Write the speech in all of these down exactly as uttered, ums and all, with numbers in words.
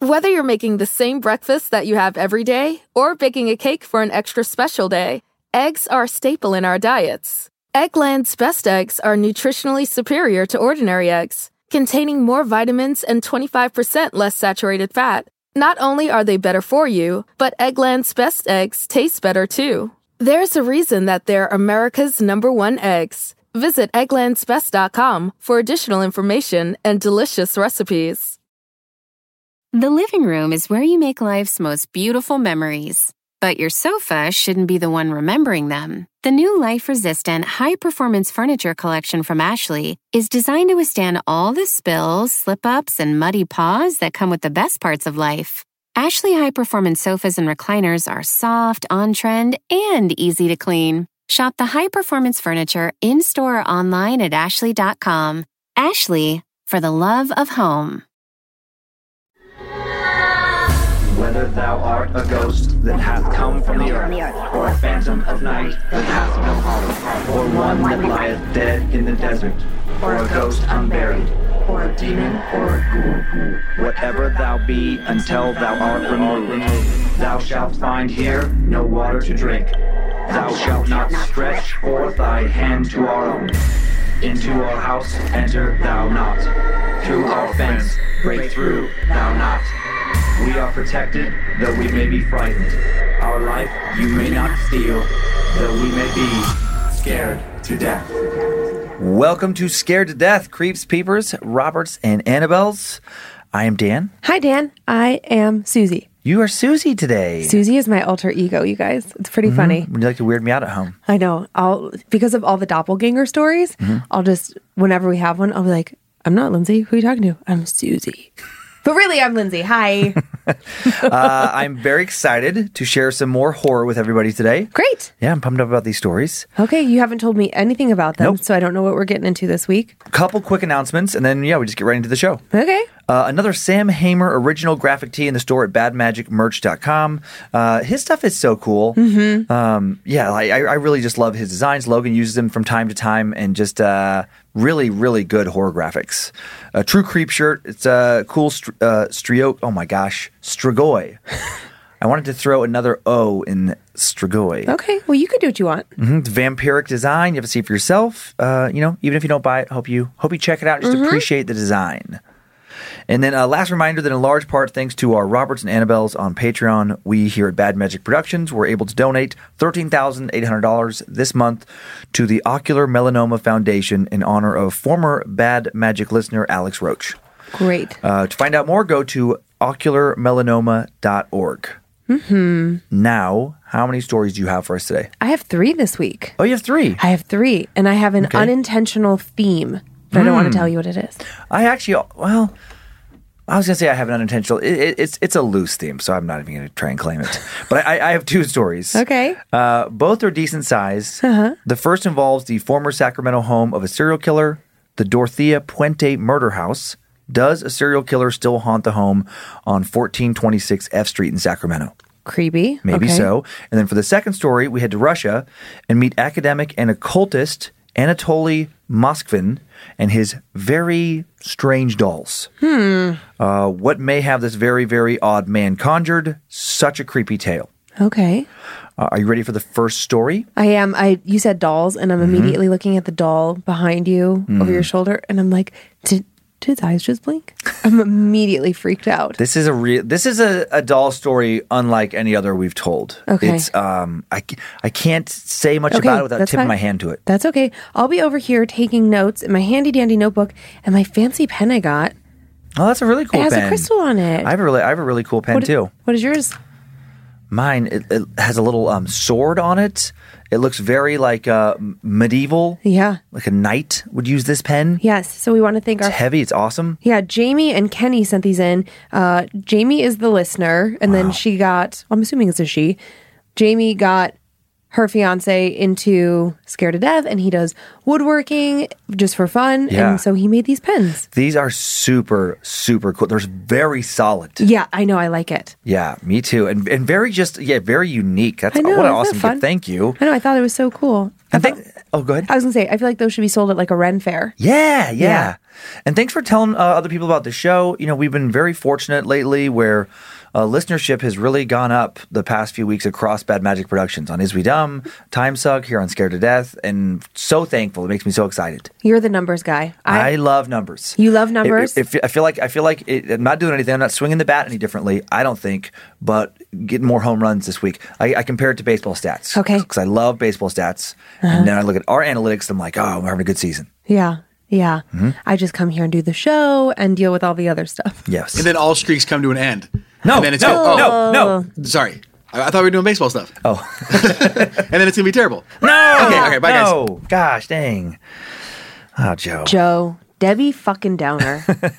Whether you're making the same breakfast that you have every day or baking a cake for an extra special day, eggs are a staple in our diets. Eggland's best eggs are nutritionally superior to ordinary eggs, containing more vitamins and twenty-five percent less saturated fat. Not only are they better for you, but Eggland's best eggs taste better too. There's a reason that they're America's number one eggs. Visit egglands best dot com for additional information and delicious recipes. The living room is where you make life's most beautiful memories. But your sofa shouldn't be the one remembering them. The new life-resistant, high-performance furniture collection from Ashley is designed to withstand all the spills, slip-ups, and muddy paws that come with the best parts of life. Ashley high-performance sofas and recliners are soft, on-trend, and easy to clean. Shop the high-performance furniture in-store or online at ashley dot com. Ashley, for the love of home. Whether thou art a ghost that hath come from the earth, or a phantom of night that hath no home, or one that lieth dead in the desert, or a ghost unburied, or a demon, or a ghoul, whatever thou be until thou art removed, thou shalt find here no water to drink. Thou shalt not stretch forth thy hand to our own. Into our house enter thou not. Through our fence break through thou not. We are protected, though we may be frightened. Our life you may not steal, though we may be scared to death. Welcome to Scared to Death, Creeps, Peepers, Roberts, and Annabelles. I am Dan. Hi, Dan. I am Susie. You are Susie today. Susie is my alter ego, you guys. It's pretty mm-hmm. funny. Would you like to weird me out at home? I know. I'll because of all the doppelganger stories, mm-hmm. I'll just, whenever we have one, I'll be like, I'm not Lindsay. Who are you talking to? I'm Susie. But really, I'm Lindsay. Hi. uh, I'm very excited to share some more horror with everybody today. Great. Yeah, I'm pumped up about these stories. Okay, you haven't told me anything about them, nope. So I don't know what we're getting into this week. A couple quick announcements, and then, yeah, we just get right into the show. Okay. Uh, another Sam Hamer original graphic tee in the store at bad magic merch dot com. Uh, his stuff is so cool. Mm-hmm. Um, yeah, I, I really just love his designs. Logan uses them from time to time, and just uh, really, really good horror graphics. A true creep shirt. It's a cool stri- uh, strio. Oh my gosh, Strigoi. I wanted to throw another O in Strigoi. Okay, well, you can do what you want. Mm-hmm. It's vampiric design. You have to see it for yourself. Uh, you know, even if you don't buy it, hope you hope you check it out. Just mm-hmm. appreciate the design. And then a uh, last reminder that in large part thanks to our Roberts and Annabelles on Patreon, we here at Bad Magic Productions were able to donate thirteen thousand eight hundred dollars this month to the Ocular Melanoma Foundation in honor of former Bad Magic listener Alex Roach. Great. Uh, to find out more, go to ocular melanoma dot org. Mm-hmm. Now, how many stories do you have for us today? I have three this week. Oh, you have three? I have three, and I have an okay. unintentional theme. But mm. I don't want to tell you what it is. I actually, well, I was going to say I have an unintentional. It, it, it's it's a loose theme, so I'm not even going to try and claim it. But I, I have two stories. Okay. Uh, both are decent size. Uh-huh. The first involves the former Sacramento home of a serial killer, the Dorothea Puente murder house. Does a serial killer still haunt the home on fourteen twenty-six F Street in Sacramento? Creepy. Maybe okay. so. And then for the second story, we head to Russia and meet academic and occultist Anatoly Moskvin and his very strange dolls. Hmm. Uh, what may have this very, very odd man conjured? Such a creepy tale. Okay. Uh, are you ready for the first story? I am. I You said dolls, and I'm mm-hmm. immediately looking at the doll behind you mm. over your shoulder, and I'm like, did, did his eyes just blink? I'm immediately freaked out. This is a real. This is a, a doll story unlike any other we've told. Okay. It's um. I, I can't say much okay, about it without tipping fine. my hand to it. That's okay. I'll be over here taking notes in my handy dandy notebook and my fancy pen I got. Oh, that's a really cool pen. It has pen. a crystal on it. I have a really, I have a really cool pen what too. Is, what is yours? Mine, it, it has a little um, sword on it. It looks very like uh, medieval. Yeah. Like a knight would use this pen. Yes. So we want to thank it's our... It's heavy. It's awesome. Yeah. Jamie and Kenny sent these in. Uh, Jamie is the listener. And wow. then she got... I'm assuming it's a she. Jamie got her fiance into Scared to Death, and he does woodworking just for fun. Yeah. And so he made these pens. These are super, super cool. They're very solid. Yeah, I know. I like it. Yeah, me too. And and very just, yeah, very unique. That's I know, what an isn't awesome it fun? gift. Thank you. I know. I thought it was so cool. And think, Oh, go ahead. I was going to say, I feel like those should be sold at like a Ren fair. Yeah, yeah. Yeah. And thanks for telling uh, other people about the show. You know, we've been very fortunate lately where uh, listenership has really gone up the past few weeks across Bad Magic Productions on Is We Dumb, Time Suck, here on Scared to Death, and so thankful. It makes me so excited. You're the numbers guy. I, I, love numbers. You love numbers? It, it, it, I feel like I feel like it, I'm not doing anything. I'm not swinging the bat any differently. I don't think, but getting more home runs this week. I, I compare it to baseball stats. Okay. Because I love baseball stats, uh-huh. and then I look at our analytics. And I'm like, oh, we're having a good season. yeah. Yeah. Mm-hmm. I just come here and do the show and deal with all the other stuff. Yes. And then all streaks come to an end. No, and then it's no, oh, no, no. Sorry. I, I thought we were doing baseball stuff. Oh. And then it's going to be terrible. No. Okay, okay, bye, no. guys. Gosh, dang. Oh, Joe. Joe. Debbie fucking Downer.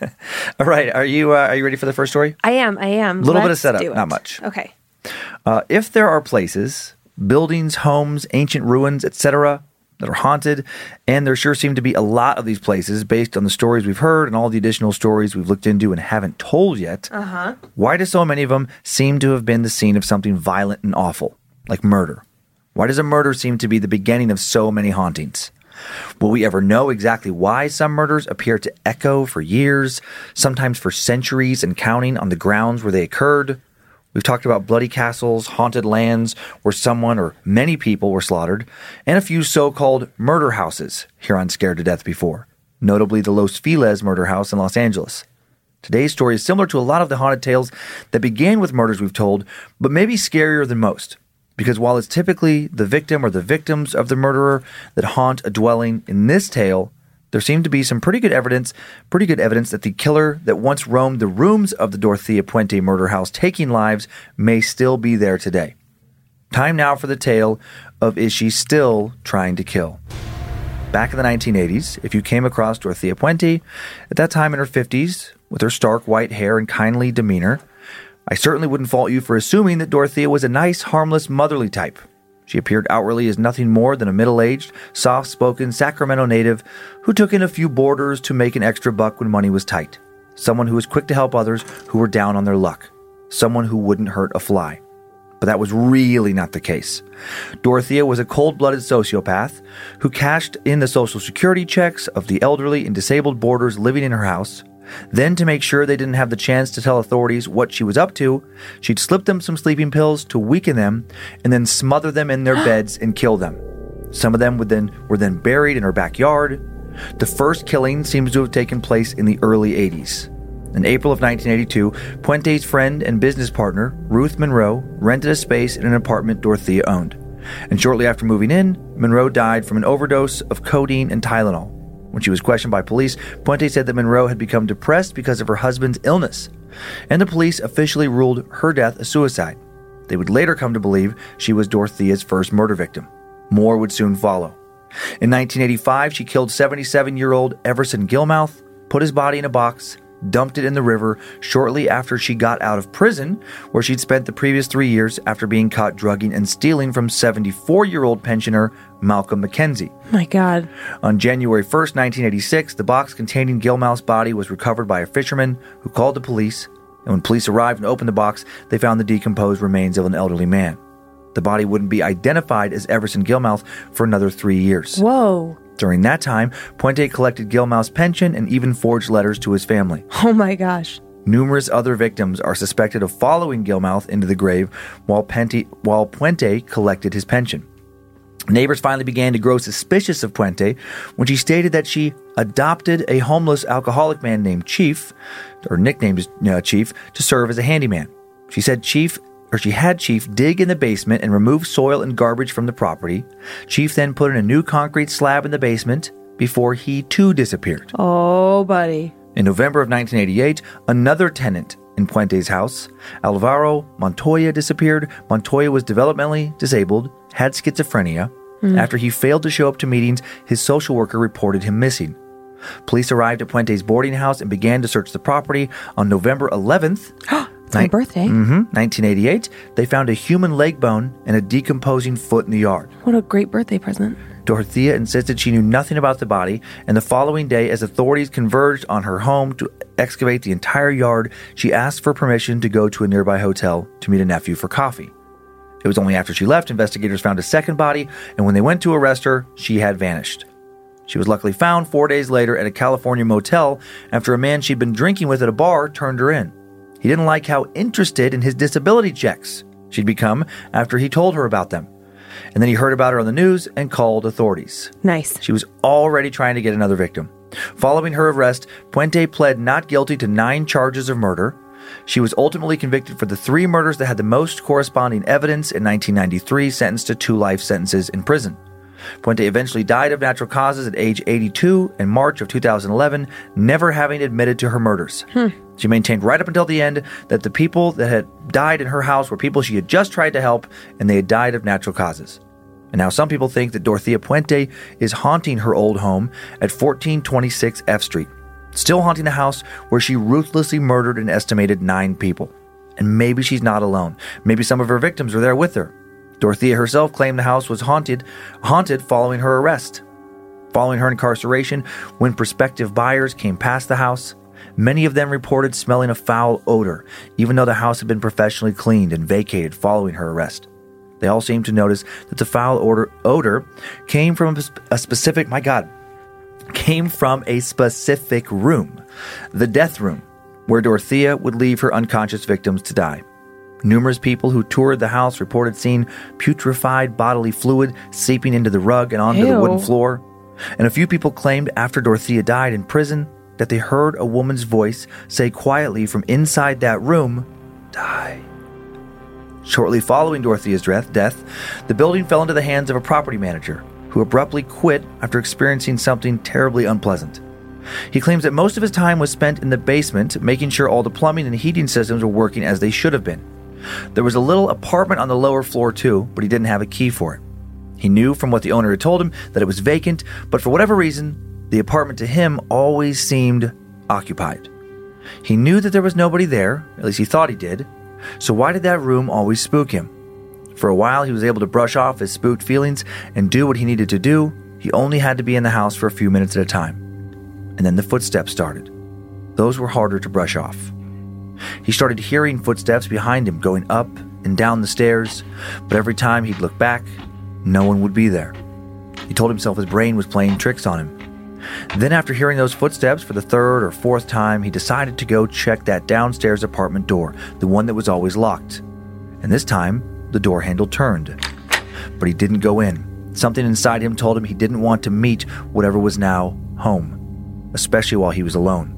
All right. Are you uh, are you ready for the first story? I am. I am. A little bit of Let's setup, do it. not much. Okay. Uh, if there are places, buildings, homes, ancient ruins, et cetera, that are haunted, and there sure seem to be a lot of these places based on the stories we've heard and all the additional stories we've looked into and haven't told yet, uh-huh. why do so many of them seem to have been the scene of something violent and awful, like murder? Why does a murder seem to be the beginning of so many hauntings? Will we ever know exactly why some murders appear to echo for years, sometimes for centuries and counting on the grounds where they occurred? We've talked about bloody castles, haunted lands where someone or many people were slaughtered, and a few so-called murder houses here on Scared to Death before, notably the Los Feliz murder house in Los Angeles. Today's story is similar to a lot of the haunted tales that began with murders we've told, but maybe scarier than most. Because while it's typically the victim or the victims of the murderer that haunt a dwelling, in this tale, there seemed to be some pretty good evidence, pretty good evidence that the killer that once roamed the rooms of the Dorothea Puente murder house taking lives may still be there today. Time now for the tale of Is She Still Trying to Kill? Back in the nineteen eighties, if you came across Dorothea Puente, at that time in her fifties, with her stark white hair and kindly demeanor, I certainly wouldn't fault you for assuming that Dorothea was a nice, harmless, motherly type. She appeared outwardly as nothing more than a middle-aged, soft-spoken Sacramento native who took in a few boarders to make an extra buck when money was tight. Someone who was quick to help others who were down on their luck. Someone who wouldn't hurt a fly. But that was really not the case. Dorothea was a cold-blooded sociopath who cashed in the social security checks of the elderly and disabled boarders living in her house. Then, to make sure they didn't have the chance to tell authorities what she was up to, she'd slip them some sleeping pills to weaken them and then smother them in their beds and kill them. Some of them would then were then buried in her backyard. The first killing seems to have taken place in the early eighties. In April of nineteen eighty-two, Puente's friend and business partner, Ruth Monroe, rented a space in an apartment Dorothea owned. And shortly after moving in, Monroe died from an overdose of codeine and Tylenol. When she was questioned by police, Puente said that Monroe had become depressed because of her husband's illness, and the police officially ruled her death a suicide. They would later come to believe she was Dorothea's first murder victim. More would soon follow. In nineteen eighty-five, she killed seventy-seven-year-old Everson Gilmouth, put his body in a box, dumped it in the river shortly after she got out of prison, where she'd spent the previous three years after being caught drugging and stealing from seventy-four-year-old pensioner Malcolm McKenzie. My God. On January first, nineteen eighty-six, the box containing Gilmouth's body was recovered by a fisherman who called the police, and when police arrived and opened the box, they found the decomposed remains of an elderly man. The body wouldn't be identified as Everson Gilmouth for another three years. Whoa. During that time, Puente collected Gilmouth's pension and even forged letters to his family. Oh my gosh. Numerous other victims are suspected of following Gilmouth into the grave while Puente, while Puente collected his pension. Neighbors finally began to grow suspicious of Puente when she stated that she adopted a homeless alcoholic man named Chief, or nicknamed uh, Chief, to serve as a handyman. She said Chief or she had Chief dig in the basement and remove soil and garbage from the property. Chief then put in a new concrete slab in the basement before he too disappeared. Oh, buddy. In November of nineteen eighty-eight, another tenant in Puente's house, Alvaro Montoya, disappeared. Montoya was developmentally disabled, had schizophrenia. Mm. After he failed to show up to meetings, his social worker reported him missing. Police arrived at Puente's boarding house and began to search the property. On November eleventh, it's my birthday. Mm-hmm, nineteen eighty-eight, they found a human leg bone and a decomposing foot in the yard. What a great birthday present. Dorothea insisted she knew nothing about the body, and the following day, as authorities converged on her home to excavate the entire yard, she asked for permission to go to a nearby hotel to meet a nephew for coffee. It was only after she left, investigators found a second body, and when they went to arrest her, she had vanished. She was luckily found four days later at a California motel after a man she'd been drinking with at a bar turned her in. He didn't like how interested in his disability checks she'd become after he told her about them. And then he heard about her on the news and called authorities. Nice. She was already trying to get another victim. Following her arrest, Puente pled not guilty to nine charges of murder. She was ultimately convicted for the three murders that had the most corresponding evidence in nineteen ninety-three, sentenced to two life sentences in prison. Puente eventually died of natural causes at age eighty-two in March of two thousand eleven, never having admitted to her murders. Hmm. She maintained right up until the end that the people that had died in her house were people she had just tried to help, and they had died of natural causes. And now some people think that Dorothea Puente is haunting her old home at fourteen twenty-six F Street, still haunting the house where she ruthlessly murdered an estimated nine people. And maybe she's not alone. Maybe some of her victims were there with her. Dorothea herself claimed the house was haunted, haunted following her arrest. Following her incarceration, when prospective buyers came past the house, many of them reported smelling a foul odor, even though the house had been professionally cleaned and vacated following her arrest. They all seemed to notice that the foul odor, odor came from a specific, my God, came from a specific room, the death room, where Dorothea would leave her unconscious victims to die. Numerous people who toured the house reported seeing putrefied bodily fluid seeping into the rug and onto Ew. the wooden floor. And a few people claimed after Dorothea died in prison that they heard a woman's voice say quietly from inside that room, "Die." Shortly following Dorothea's death, the building fell into the hands of a property manager who abruptly quit after experiencing something terribly unpleasant. He claims that most of his time was spent in the basement, making sure all the plumbing and heating systems were working as they should have been. There was a little apartment on the lower floor too, but he didn't have a key for it. He knew from what the owner had told him that it was vacant, but for whatever reason, the apartment to him always seemed occupied. He knew that there was nobody there, at least he thought he did, so why did that room always spook him? For a while, he was able to brush off his spooked feelings and do what he needed to do. He only had to be in the house for a few minutes at a time. And then the footsteps started. Those were harder to brush off. He started hearing footsteps behind him going up and down the stairs, but every time he'd look back, no one would be there. He told himself his brain was playing tricks on him. Then after hearing those footsteps for the third or fourth time, he decided to go check that downstairs apartment door, the one that was always locked. And this time, the door handle turned. But he didn't go in. Something inside him told him he didn't want to meet whatever was now home, especially while he was alone.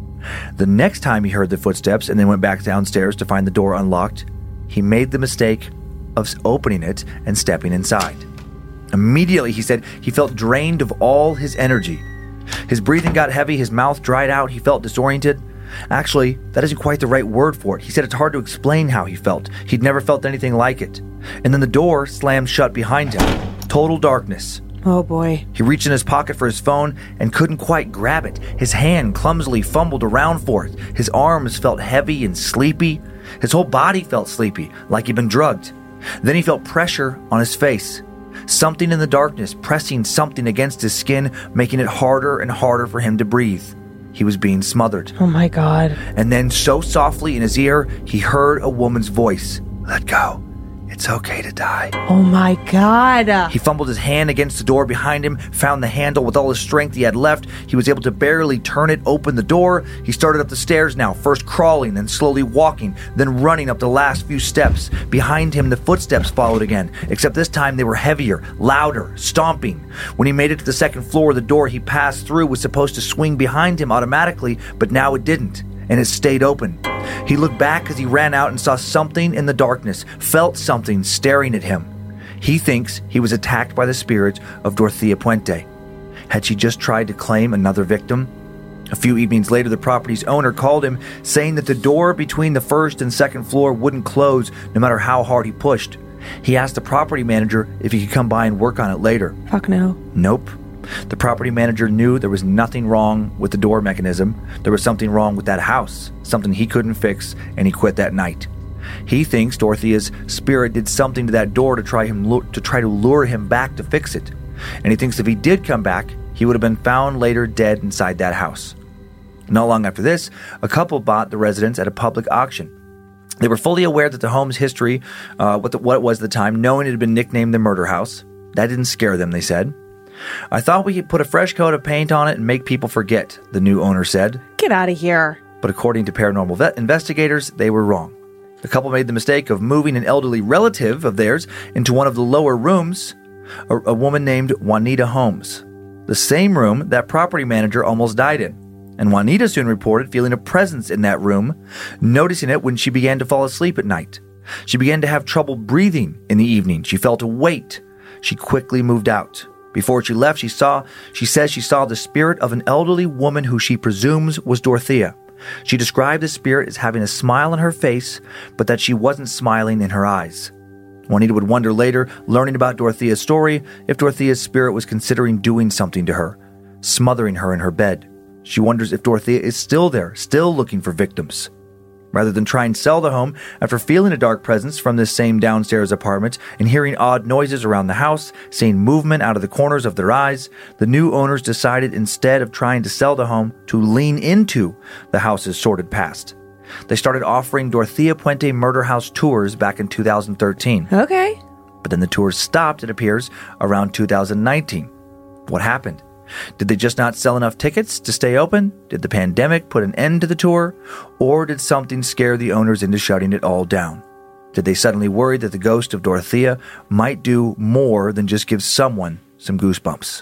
The next time he heard the footsteps and then went back downstairs to find the door unlocked, he made the mistake of opening it and stepping inside. Immediately, he said, he felt drained of all his energy. His breathing got heavy, his mouth dried out, he felt disoriented. Actually, that isn't quite the right word for it. He said it's hard to explain how he felt. He'd never felt anything like it. And then the door slammed shut behind him. Total darkness. Oh boy. He reached in his pocket for his phone and couldn't quite grab it. His hand clumsily fumbled around for it. His arms felt heavy and sleepy. His whole body felt sleepy, like he'd been drugged. Then he felt pressure on his face. Something in the darkness pressing something against his skin, making it harder and harder for him to breathe. He was being smothered. Oh my God. And then so softly in his ear, he heard a woman's voice. "Let go. It's okay to die." Oh my God. He fumbled his hand against the door behind him, found the handle with all the strength he had left. He was able to barely turn it, open the door. He started up the stairs now, first crawling, then slowly walking, then running up the last few steps. Behind him, the footsteps followed again, except this time they were heavier, louder, stomping. When he made it to the second floor, the door he passed through was supposed to swing behind him automatically, but now it didn't, and it stayed open. He looked back as he ran out and saw something in the darkness, felt something staring at him. He thinks he was attacked by the spirit of Dorothea Puente. Had she just tried to claim another victim? A few evenings later, the property's owner called him, saying that the door between the first and second floor wouldn't close no matter how hard he pushed. He asked the property manager if he could come by and work on it later. Fuck no. Nope. The property manager knew there was nothing wrong with the door mechanism. There was something wrong with that house, something he couldn't fix, and he quit that night. He thinks Dorothea's spirit did something to that door to try him to try to lure him back to fix it. And he thinks if he did come back, he would have been found later dead inside that house. Not long after this, a couple bought the residence at a public auction. They were fully aware that the home's history, uh, what, the, what it was at the time, knowing it had been nicknamed the murder house. That didn't scare them, they said. I thought we could put a fresh coat of paint on it and make people forget, the new owner said. Get out of here. But according to paranormal vet investigators, they were wrong. The couple made the mistake of moving an elderly relative of theirs into one of the lower rooms, a, a woman named Juanita Holmes, the same room that property manager almost died in. And Juanita soon reported feeling a presence in that room, noticing it when she began to fall asleep at night. She began to have trouble breathing in the evening. She felt a weight. She quickly moved out. Before she left, she saw, she says she saw the spirit of an elderly woman who she presumes was Dorothea. She described the spirit as having a smile on her face, but that she wasn't smiling in her eyes. Juanita would wonder later, learning about Dorothea's story, if Dorothea's spirit was considering doing something to her, smothering her in her bed. She wonders if Dorothea is still there, still looking for victims. Rather than try and sell the home, after feeling a dark presence from this same downstairs apartment and hearing odd noises around the house, seeing movement out of the corners of their eyes, the new owners decided instead of trying to sell the home to lean into the house's sordid past. They started offering Dorothea Puente murder house tours back in two thousand thirteen. Okay. But then the tours stopped, it appears, around two thousand nineteen. What happened? Did they just not sell enough tickets to stay open? Did the pandemic put an end to the tour? Or did something scare the owners into shutting it all down? Did they suddenly worry that the ghost of Dorothea might do more than just give someone some goosebumps?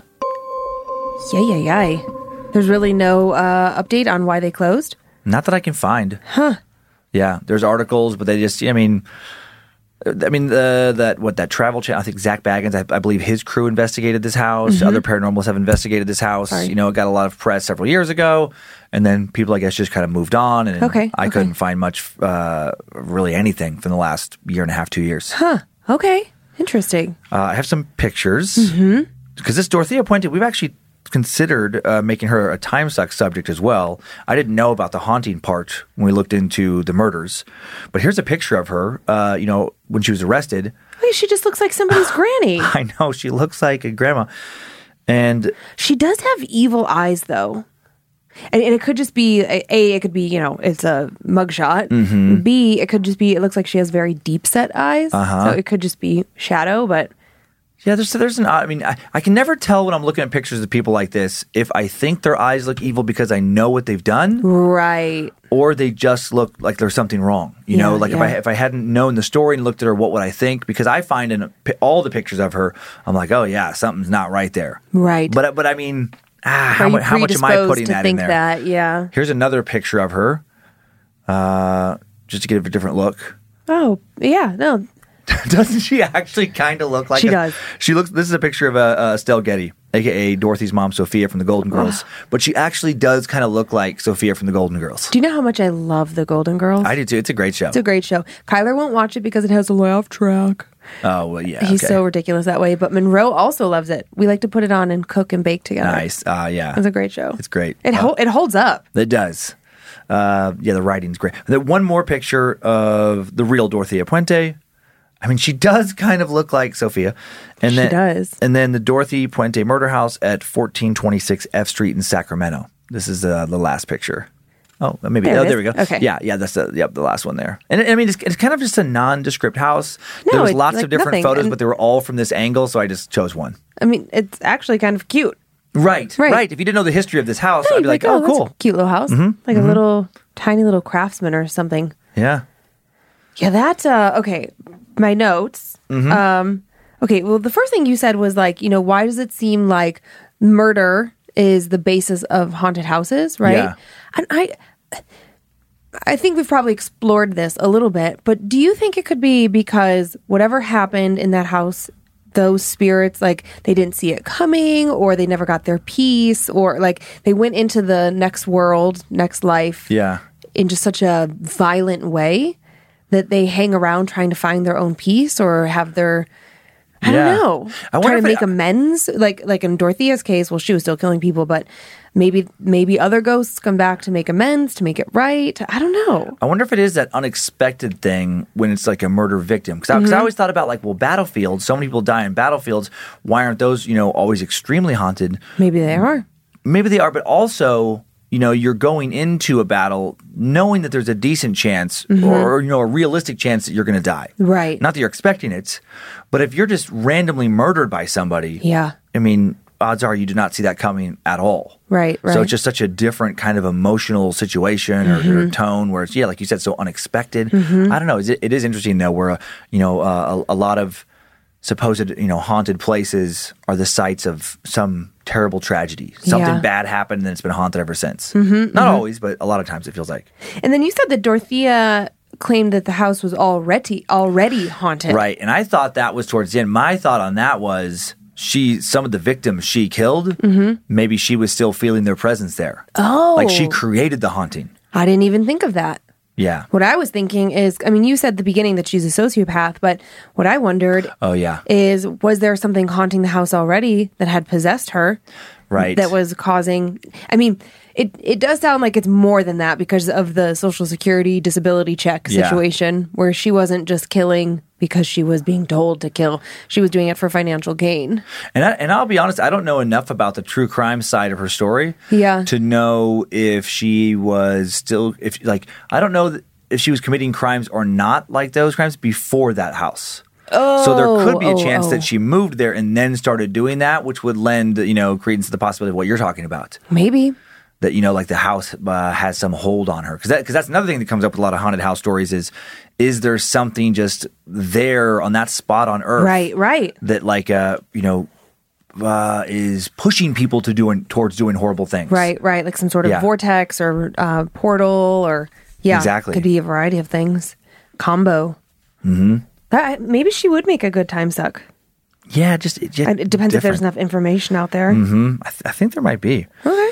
Yay, yay, yay. There's really no uh, update on why they closed? Not that I can find. Huh. Yeah, there's articles, but they just, I mean... I mean, uh, that what that travel channel, I think Zach Baggins, I, I believe his crew investigated this house. Mm-hmm. Other paranormals have investigated this house. Sorry. You know, it got a lot of press several years ago. And then people, I guess, just kind of moved on. And okay, I okay. couldn't find much, uh, really anything from the last year and a half, two years. Huh. Okay. Interesting. Uh, I have some pictures. Mm-hmm. Because this Dorothea Puente, we've actually considered uh, making her a time suck subject as well. I didn't know about the haunting part when we looked into the murders. But here's a picture of her, uh, you know, when she was arrested. Wait, she just looks like somebody's granny. I know, she looks like a grandma. And she does have evil eyes, though. And, and it could just be, A, A, it could be, you know, it's a mugshot. Mm-hmm. B, it could just be, it looks like she has very deep set eyes. Uh-huh. So it could just be shadow, but... Yeah, there's there's an I mean I, I can never tell when I'm looking at pictures of people like this if I think their eyes look evil because I know what they've done, right? Or they just look like there's something wrong. You yeah, know, like yeah. if I if I hadn't known the story and looked at her, what would I think? Because I find in all the pictures of her, I'm like, oh yeah, something's not right there, right? But but I mean, ah, how, Are you mu- how much am I putting to that think in there? That, yeah. Here's another picture of her, uh, just to give a different look. Oh yeah, no. Doesn't she actually kind of look like she a, does? She looks. This is a picture of uh, uh, Estelle Getty, aka Dorothy's mom, Sophia from the Golden Girls. But she actually does kind of look like Sophia from the Golden Girls. Do you know how much I love the Golden Girls? I do too. It's a great show. It's a great show. Kyler won't watch it because it has a laugh track. Oh well, yeah. He's okay. so ridiculous that way. But Monroe also loves it. We like to put it on and cook and bake together. Nice. Uh, yeah. It's a great show. It's great. It uh, ho- it holds up. It does. Uh, yeah, the writing's great. Then one more picture of the real Dorothea Puente. I mean, she does kind of look like Sophia. And she then, does. And then the Dorothy Puente murder house at fourteen twenty-six F Street in Sacramento. This is uh, the last picture. Oh, maybe. There oh, it there is. we go. Okay. Yeah, yeah, that's the, yep, the last one there. And I mean, it's, it's kind of just a nondescript house. No, there was it- lots like of different nothing. photos, And- but they were all from this angle, so I just chose one. I mean, it's actually kind of cute. Right, right. Right. If you didn't know the history of this house, Yeah, I'd be you'd like, oh, that's cool. a cute little house. Mm-hmm, Like mm-hmm. a little, tiny little craftsman or something. Yeah. Yeah, that, uh, okay, my notes. Mm-hmm. Um, okay, well, the first thing you said was like, you know, why does it seem like murder is the basis of haunted houses, right? Yeah. And I, I think we've probably explored this a little bit, but do you think it could be because whatever happened in that house, those spirits, like they didn't see it coming, or they never got their peace, or like they went into the next world, next life Yeah. in just such a violent way that they hang around trying to find their own peace or have their, I Yeah. don't know, I wonder trying to if make it- amends. Like like in Dorothea's case, well, she was still killing people, but maybe maybe other ghosts come back to make amends, to make it right. I don't know. I wonder if it is that unexpected thing when it's like a murder victim. Because I, Mm-hmm. I always thought about like, well, battlefields, so many people die in battlefields. Why aren't those, you know, always extremely haunted? Maybe they are. Maybe they are, but also, you know, you're going into a battle knowing that there's a decent chance mm-hmm. or, you know, a realistic chance that you're going to die. Right. Not that you're expecting it, but if you're just randomly murdered by somebody, yeah. I mean, odds are you do not see that coming at all. Right, right. So it's just such a different kind of emotional situation or, mm-hmm. or tone where it's, yeah, like you said, so unexpected. Mm-hmm. I don't know. It, it is interesting, though, where, uh, you know, uh, a, a lot of supposed, you know, haunted places are the sites of some terrible tragedy. Something yeah. bad happened and then it's been haunted ever since. Mm-hmm, Not mm-hmm. always, but a lot of times it feels like. And then you said that Dorothea claimed that the house was already already haunted. Right. And I thought that was towards the end. My thought on that was she, some of the victims she killed, mm-hmm. maybe she was still feeling their presence there. Oh. Like she created the haunting. I didn't even think of that. Yeah. What I was thinking is, I mean, you said at the beginning that she's a sociopath, but what I wondered oh, yeah. is, was there something haunting the house already that had possessed her? Right. That was causing, I mean, it, it does sound like it's more than that because of the Social Security disability check situation yeah. where she wasn't just killing because she was being told to kill. She was doing it for financial gain. And I, and I'll be honest, I don't know enough about the true crime side of her story yeah. to know if she was still, if like, I don't know if she was committing crimes or not like those crimes before that house. Oh, so there could be a oh, chance oh. that she moved there and then started doing that, which would lend, you know, credence to the possibility of what you're talking about. Maybe. That, you know, like the house uh, has some hold on her. Because that, 'cause that's another thing that comes up with a lot of haunted house stories is, is there something just there on that spot on Earth? Right, right. That like, uh, you know, uh, is pushing people to doing towards doing horrible things. Right, right. Like some sort of yeah. vortex or uh, portal or, yeah. Exactly. Could be a variety of things. Combo. Mm-hmm. That, maybe she would make a good time suck. Yeah, just it, just it depends different. if there's enough information out there. Mm-hmm. I, th- I think there might be. Okay.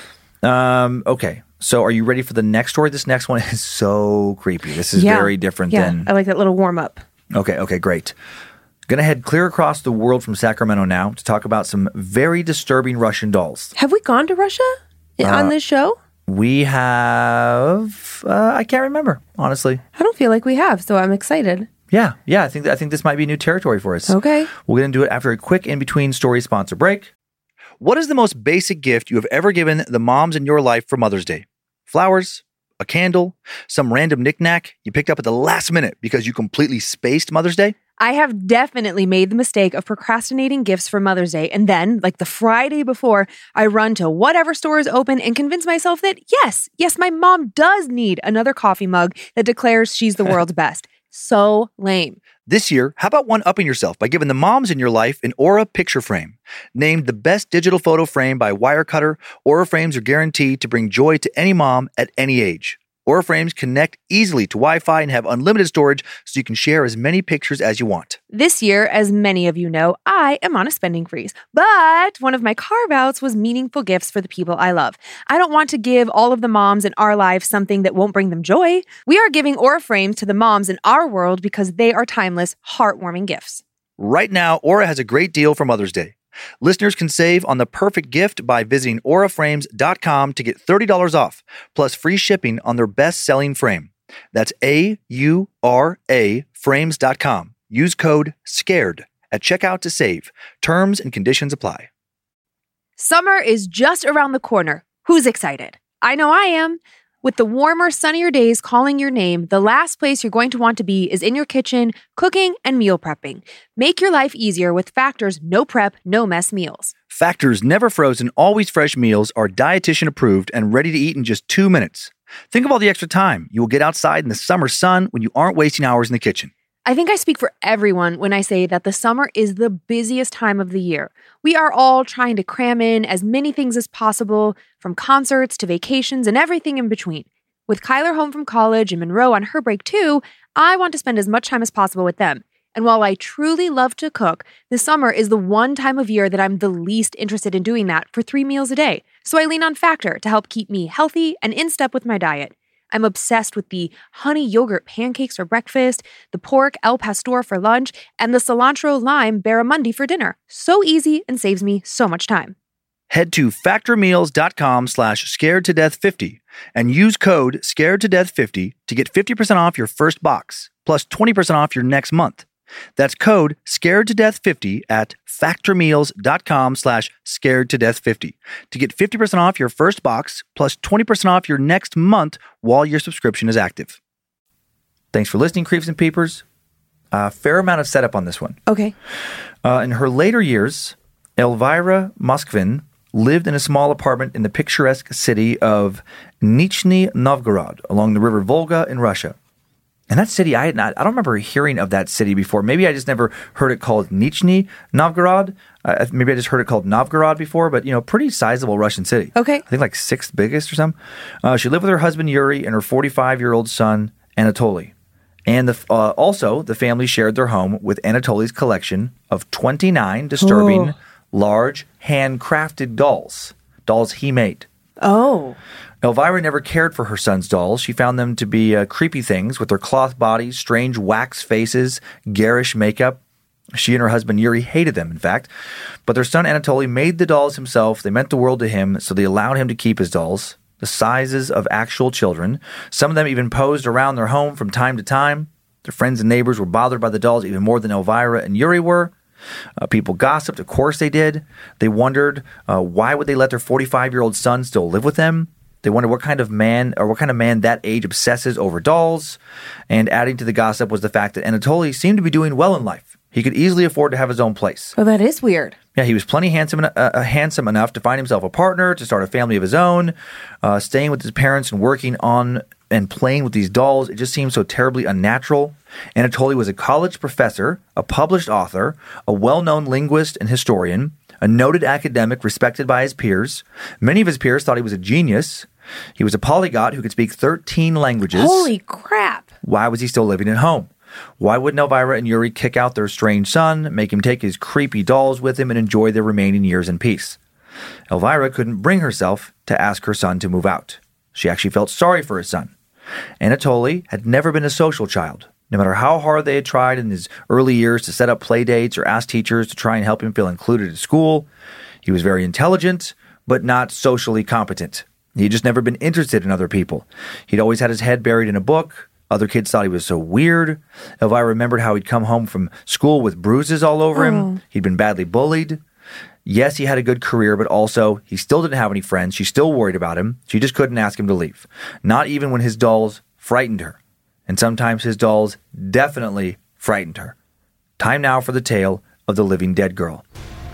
Um, okay. So, are you ready for the next story? This next one is so creepy. This is yeah. very different yeah. than. I like that little warm up. Okay. Okay. Great. Gonna head clear across the world from Sacramento now to talk about some very disturbing Russian dolls. Have we gone to Russia uh, on this show? We have. Uh, I can't remember, honestly. I don't feel like we have, so I'm excited. Yeah, yeah. I think I think this might be new territory for us. Okay. We're going to do it after a quick in-between story sponsor break. What is the most basic gift you have ever given the moms in your life for Mother's Day? Flowers? A candle? Some random knickknack you picked up at the last minute because you completely spaced Mother's Day? I have definitely made the mistake of procrastinating gifts for Mother's Day. And then, like the Friday before, I run to whatever store is open and convince myself that, yes, yes, my mom does need another coffee mug that declares she's the world's best. So lame. This year, how about one-upping yourself by giving the moms in your life an Aura picture frame? Named the best digital photo frame by Wirecutter, Aura frames are guaranteed to bring joy to any mom at any age. Aura frames connect easily to Wi-Fi and have unlimited storage so you can share as many pictures as you want. This year, as many of you know, I am on a spending freeze. But one of my carve-outs was meaningful gifts for the people I love. I don't want to give all of the moms in our lives something that won't bring them joy. We are giving Aura frames to the moms in our world because they are timeless, heartwarming gifts. Right now, Aura has a great deal for Mother's Day. Listeners can save on the perfect gift by visiting aura frames dot com to get thirty dollars off, plus free shipping on their best-selling frame. That's A U R A frames dot com. Use code SCARED at checkout to save. Terms and conditions apply. Summer is just around the corner. Who's excited? I know I am. With the warmer, sunnier days calling your name, the last place you're going to want to be is in your kitchen, cooking and meal prepping. Make your life easier with Factor's no prep, no mess meals. Factor's never frozen, always fresh meals are dietitian approved and ready to eat in just two minutes. Think of all the extra time you will get outside in the summer sun when you aren't wasting hours in the kitchen. I think I speak for everyone when I say that the summer is the busiest time of the year. We are all trying to cram in as many things as possible, from concerts to vacations and everything in between. With Kyler home from college and Monroe on her break too, I want to spend as much time as possible with them. And while I truly love to cook, the summer is the one time of year that I'm the least interested in doing that for three meals a day. So I lean on Factor to help keep me healthy and in step with my diet. I'm obsessed with the honey yogurt pancakes for breakfast, the pork El Pastor for lunch, and the cilantro lime barramundi for dinner. So easy and saves me so much time. Head to factormeals.com slash scared to death 50 and use code scared to death 50 to get fifty percent off your first box, plus twenty percent off your next month. That's code scared to death fifty at factormeals.com slash scared to death 50 to get fifty percent off your first box plus twenty percent off your next month while your subscription is active. Thanks for listening, Creeps and Peepers. A uh, fair amount of setup on this one. Okay. Uh, in her later years, Elvira Moskvin lived in a small apartment in the picturesque city of Nizhny Novgorod along the river Volga in Russia. And that city, I had not, I don't remember hearing of that city before. Maybe I just never heard it called Nizhny Novgorod. Uh, maybe I just heard it called Novgorod before, but, you know, pretty sizable Russian city. Okay. I think like sixth biggest or something. Uh, she lived with her husband Yuri and her forty-five-year-old son Anatoly. And the, uh, also, the family shared their home with Anatoly's collection of twenty-nine disturbing, oh. large, handcrafted dolls. Dolls he made. Oh. Elvira never cared for her son's dolls. She found them to be uh, creepy things with their cloth bodies, strange wax faces, garish makeup. She and her husband Yuri hated them, in fact. But their son Anatoly made the dolls himself. They meant the world to him, so they allowed him to keep his dolls, the sizes of actual children. Some of them even posed around their home from time to time. Their friends and neighbors were bothered by the dolls even more than Elvira and Yuri were. Uh, people gossiped. Of course they did. They wondered uh, why would they let their forty-five-year-old son still live with them? They wondered what kind of man or what kind of man that age obsesses over dolls. And adding to the gossip was the fact that Anatoly seemed to be doing well in life. He could easily afford to have his own place. Oh, that is weird. Yeah, he was plenty handsome, uh, handsome enough to find himself a partner, to start a family of his own, uh, staying with his parents and working on and playing with these dolls. It just seemed so terribly unnatural. Anatoly was a college professor, a published author, a well-known linguist and historian, a noted academic respected by his peers. Many of his peers thought he was a genius. He was a polyglot who could speak thirteen languages. Holy crap. Why was he still living at home? Why wouldn't Elvira and Yuri kick out their strange son, make him take his creepy dolls with him, and enjoy their remaining years in peace? Elvira couldn't bring herself to ask her son to move out. She actually felt sorry for his son. Anatoly had never been a social child. No matter how hard they had tried in his early years to set up play dates or ask teachers to try and help him feel included at school, he was very intelligent, but not socially competent. He had just never been interested in other people. He'd always had his head buried in a book. Other kids thought he was so weird. Elvira remembered how he'd come home from school with bruises all over him. Oh. He'd been badly bullied. Yes, he had a good career, but also he still didn't have any friends. She still worried about him. She just couldn't ask him to leave. Not even when his dolls frightened her. And sometimes his dolls definitely frightened her. Time now for the tale of the living dead girl.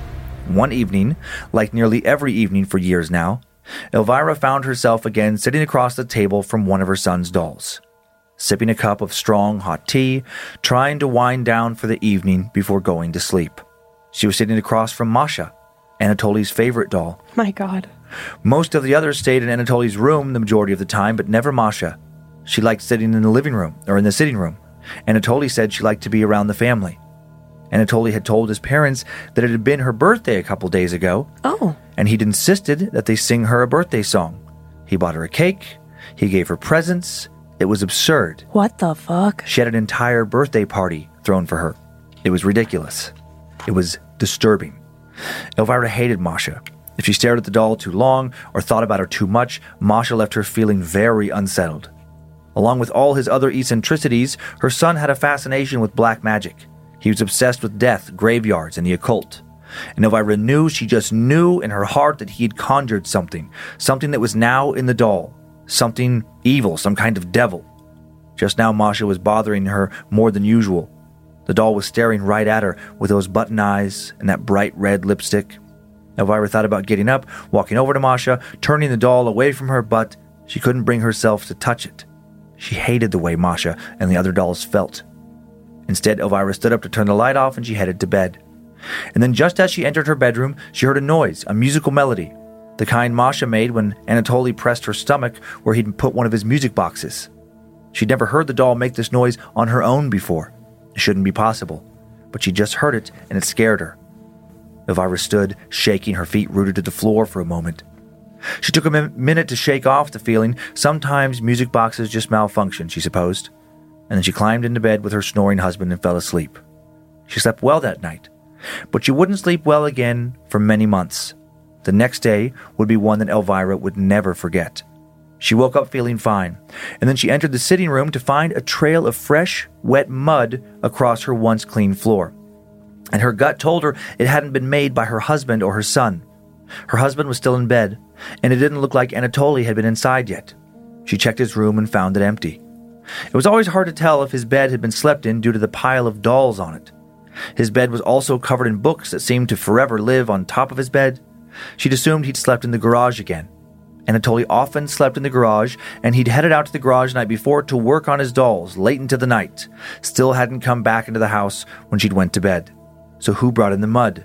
One evening, like nearly every evening for years now, Elvira found herself again sitting across the table from one of her son's dolls, sipping a cup of strong hot tea, trying to wind down for the evening before going to sleep. She was sitting across from Masha, Anatoly's favorite doll. My God. Most of the others stayed in Anatoly's room the majority of the time, but never Masha. She liked sitting in the living room, or in the sitting room. Anatoly said she liked to be around the family. Anatoly had told his parents that it had been her birthday a couple days ago. Oh. And he'd insisted that they sing her a birthday song. He bought her a cake. He gave her presents. It was absurd. What the fuck? She had an entire birthday party thrown for her. It was ridiculous. It was disturbing. Elvira hated Masha. If she stared at the doll too long or thought about her too much, Masha left her feeling very unsettled. Along with all his other eccentricities, her son had a fascination with black magic. He was obsessed with death, graveyards, and the occult. And Elvira knew, she just knew in her heart that he had conjured something, something that was now in the doll, something evil, some kind of devil. Just now Masha was bothering her more than usual. The doll was staring right at her with those button eyes and that bright red lipstick. Elvira thought about getting up, walking over to Masha, turning the doll away from her, but she couldn't bring herself to touch it. She hated the way Masha and the other dolls felt. Instead, Elvira stood up to turn the light off and she headed to bed. And then just as she entered her bedroom, she heard a noise, a musical melody, the kind Masha made when Anatoly pressed her stomach where he'd put one of his music boxes. She'd never heard the doll make this noise on her own before. It shouldn't be possible, but she just heard it and it scared her. Elvira stood, shaking, her feet rooted to the floor for a moment. She took a min- minute to shake off the feeling. Sometimes music boxes just malfunction, she supposed. And then she climbed into bed with her snoring husband and fell asleep. She slept well that night, but she wouldn't sleep well again for many months. The next day would be one that Elvira would never forget. She woke up feeling fine, and then she entered the sitting room to find a trail of fresh, wet mud across her once clean floor. And her gut told her it hadn't been made by her husband or her son. Her husband was still in bed, and it didn't look like Anatoly had been inside yet. She checked his room and found it empty. It was always hard to tell if his bed had been slept in due to the pile of dolls on it. His bed was also covered in books that seemed to forever live on top of his bed. She'd assumed he'd slept in the garage again. Anatoly often slept in the garage, and he'd headed out to the garage the night before to work on his dolls late into the night. Still hadn't come back into the house when she'd went to bed. So who brought in the mud?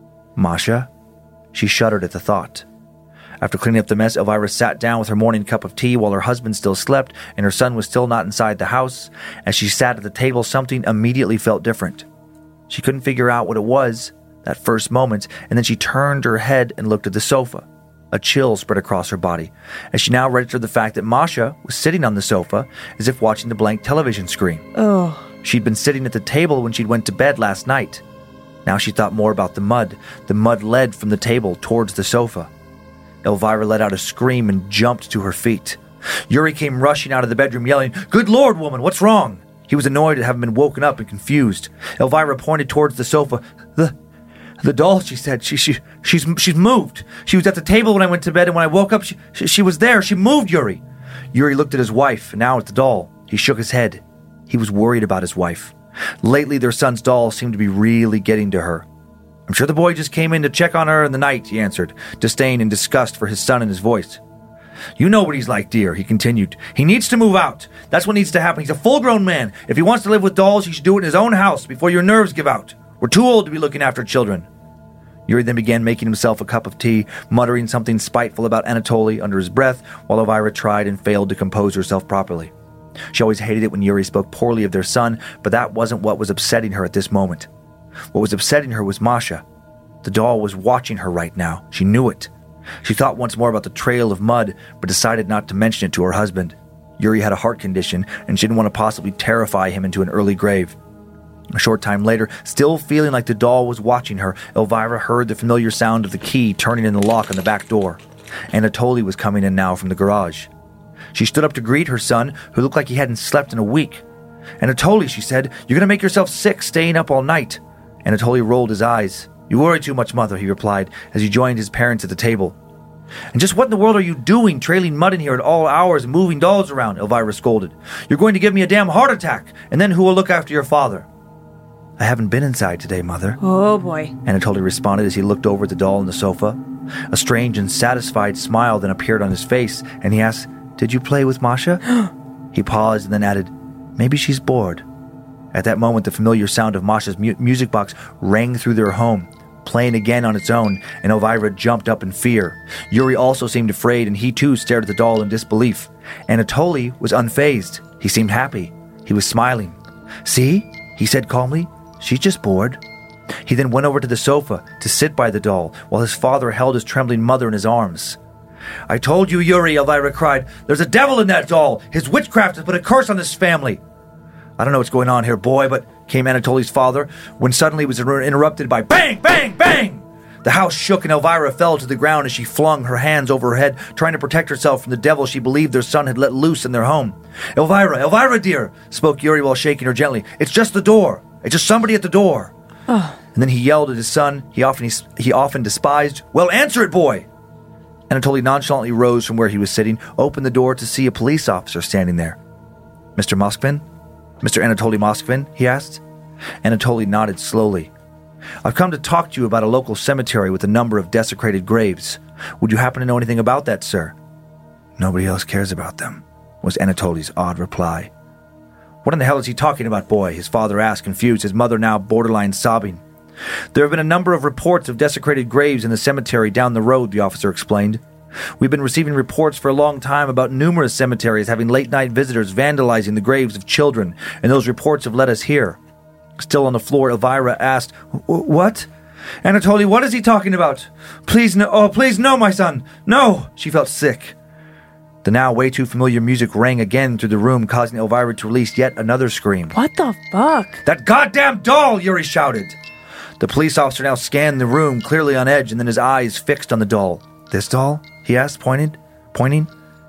Masha? She shuddered at the thought. After cleaning up the mess, Elvira sat down with her morning cup of tea while her husband still slept and her son was still not inside the house. As she sat at the table, something immediately felt different. She couldn't figure out what it was that first moment, and then she turned her head and looked at the sofa. A chill spread across her body, as she now registered the fact that Masha was sitting on the sofa as if watching the blank television screen. Oh. She'd been sitting at the table when she'd went to bed last night. Now she thought more about the mud. The mud led from the table towards the sofa. Elvira let out a scream and jumped to her feet. Yuri came rushing out of the bedroom yelling, "Good Lord, woman, what's wrong?" He was annoyed at having been woken up and confused. Elvira pointed towards the sofa. The the doll, she said. She she she's she's moved. She was at the table when I went to bed, and when I woke up, she she, she was there. She moved, Yuri. Yuri looked at his wife, and now at the doll. He shook his head. He was worried about his wife. Lately, their son's doll seemed to be really getting to her. "I'm sure the boy just came in to check on her in the night," he answered, disdain and disgust for his son in his voice. "You know what he's like, dear," he continued. "He needs to move out. That's what needs to happen. He's a full-grown man. If he wants to live with dolls, he should do it in his own house before your nerves give out. We're too old to be looking after children." Yuri then began making himself a cup of tea, muttering something spiteful about Anatoly under his breath, while Elvira tried and failed to compose herself properly. She always hated it when Yuri spoke poorly of their son, but that wasn't what was upsetting her at this moment. What was upsetting her was Masha. The doll was watching her right now. She knew it. She thought once more about the trail of mud, but decided not to mention it to her husband. Yuri had a heart condition, and she didn't want to possibly terrify him into an early grave. A short time later, still feeling like the doll was watching her, Elvira heard the familiar sound of the key turning in the lock on the back door. Anatoly was coming in now from the garage. She stood up to greet her son, who looked like he hadn't slept in a week. "Anatoly," she said, "you're going to make yourself sick staying up all night." Anatoly rolled his eyes. "You worry too much, mother," he replied, as he joined his parents at the table. "And just what in the world are you doing, trailing mud in here at all hours and moving dolls around?" Elvira scolded. "You're going to give me a damn heart attack, and then who will look after your father?" "I haven't been inside today, Mother." Oh, boy. Anatoly responded as he looked over at the doll on the sofa. A strange and satisfied smile then appeared on his face, and he asked, "Did you play with Masha?" He paused and then added, "Maybe she's bored." At that moment, the familiar sound of Masha's mu- music box rang through their home, playing again on its own, and Elvira jumped up in fear. Yuri also seemed afraid, and he too stared at the doll in disbelief. Anatoly was unfazed. He seemed happy. He was smiling. "See?" he said calmly. "She's just bored." He then went over to the sofa to sit by the doll, while his father held his trembling mother in his arms. "I told you, Yuri," Elvira cried. "There's a devil in that doll. His witchcraft has put a curse on this family." "I don't know what's going on here, boy," but came Anatoly's father, when suddenly it was interrupted by bang, bang, bang! The house shook and Elvira fell to the ground as she flung her hands over her head, trying to protect herself from the devil she believed their son had let loose in their home. "Elvira, Elvira, dear," spoke Yuri while shaking her gently. "It's just the door. It's just somebody at the door." Oh. And then he yelled at his son, he often, he often despised, "Well, answer it, boy!" Anatoly nonchalantly rose from where he was sitting, opened the door to see a police officer standing there. "Mister Moskvin? Mister Anatoly Moskvin?" he asked. Anatoly nodded slowly. "I've come to talk to you about a local cemetery with a number of desecrated graves. Would you happen to know anything about that, sir?" "Nobody else cares about them," was Anatoly's odd reply. "What in the hell is he talking about, boy?" his father asked, confused, his mother now borderline sobbing. "There have been a number of reports of desecrated graves in the cemetery down the road," the officer explained. "We've been receiving reports for a long time about numerous cemeteries having late-night visitors vandalizing the graves of children, and those reports have led us here." Still on the floor, Elvira asked, "What? Anatoly, what is he talking about? Please no, oh, please no, my son, no!" She felt sick. The now way too familiar music rang again through the room, causing Elvira to release yet another scream. What the fuck? "That goddamn doll!" Yuri shouted. The police officer now scanned the room, clearly on edge, and then his eyes fixed on the doll. "This doll?" he asked, pointed, pointing.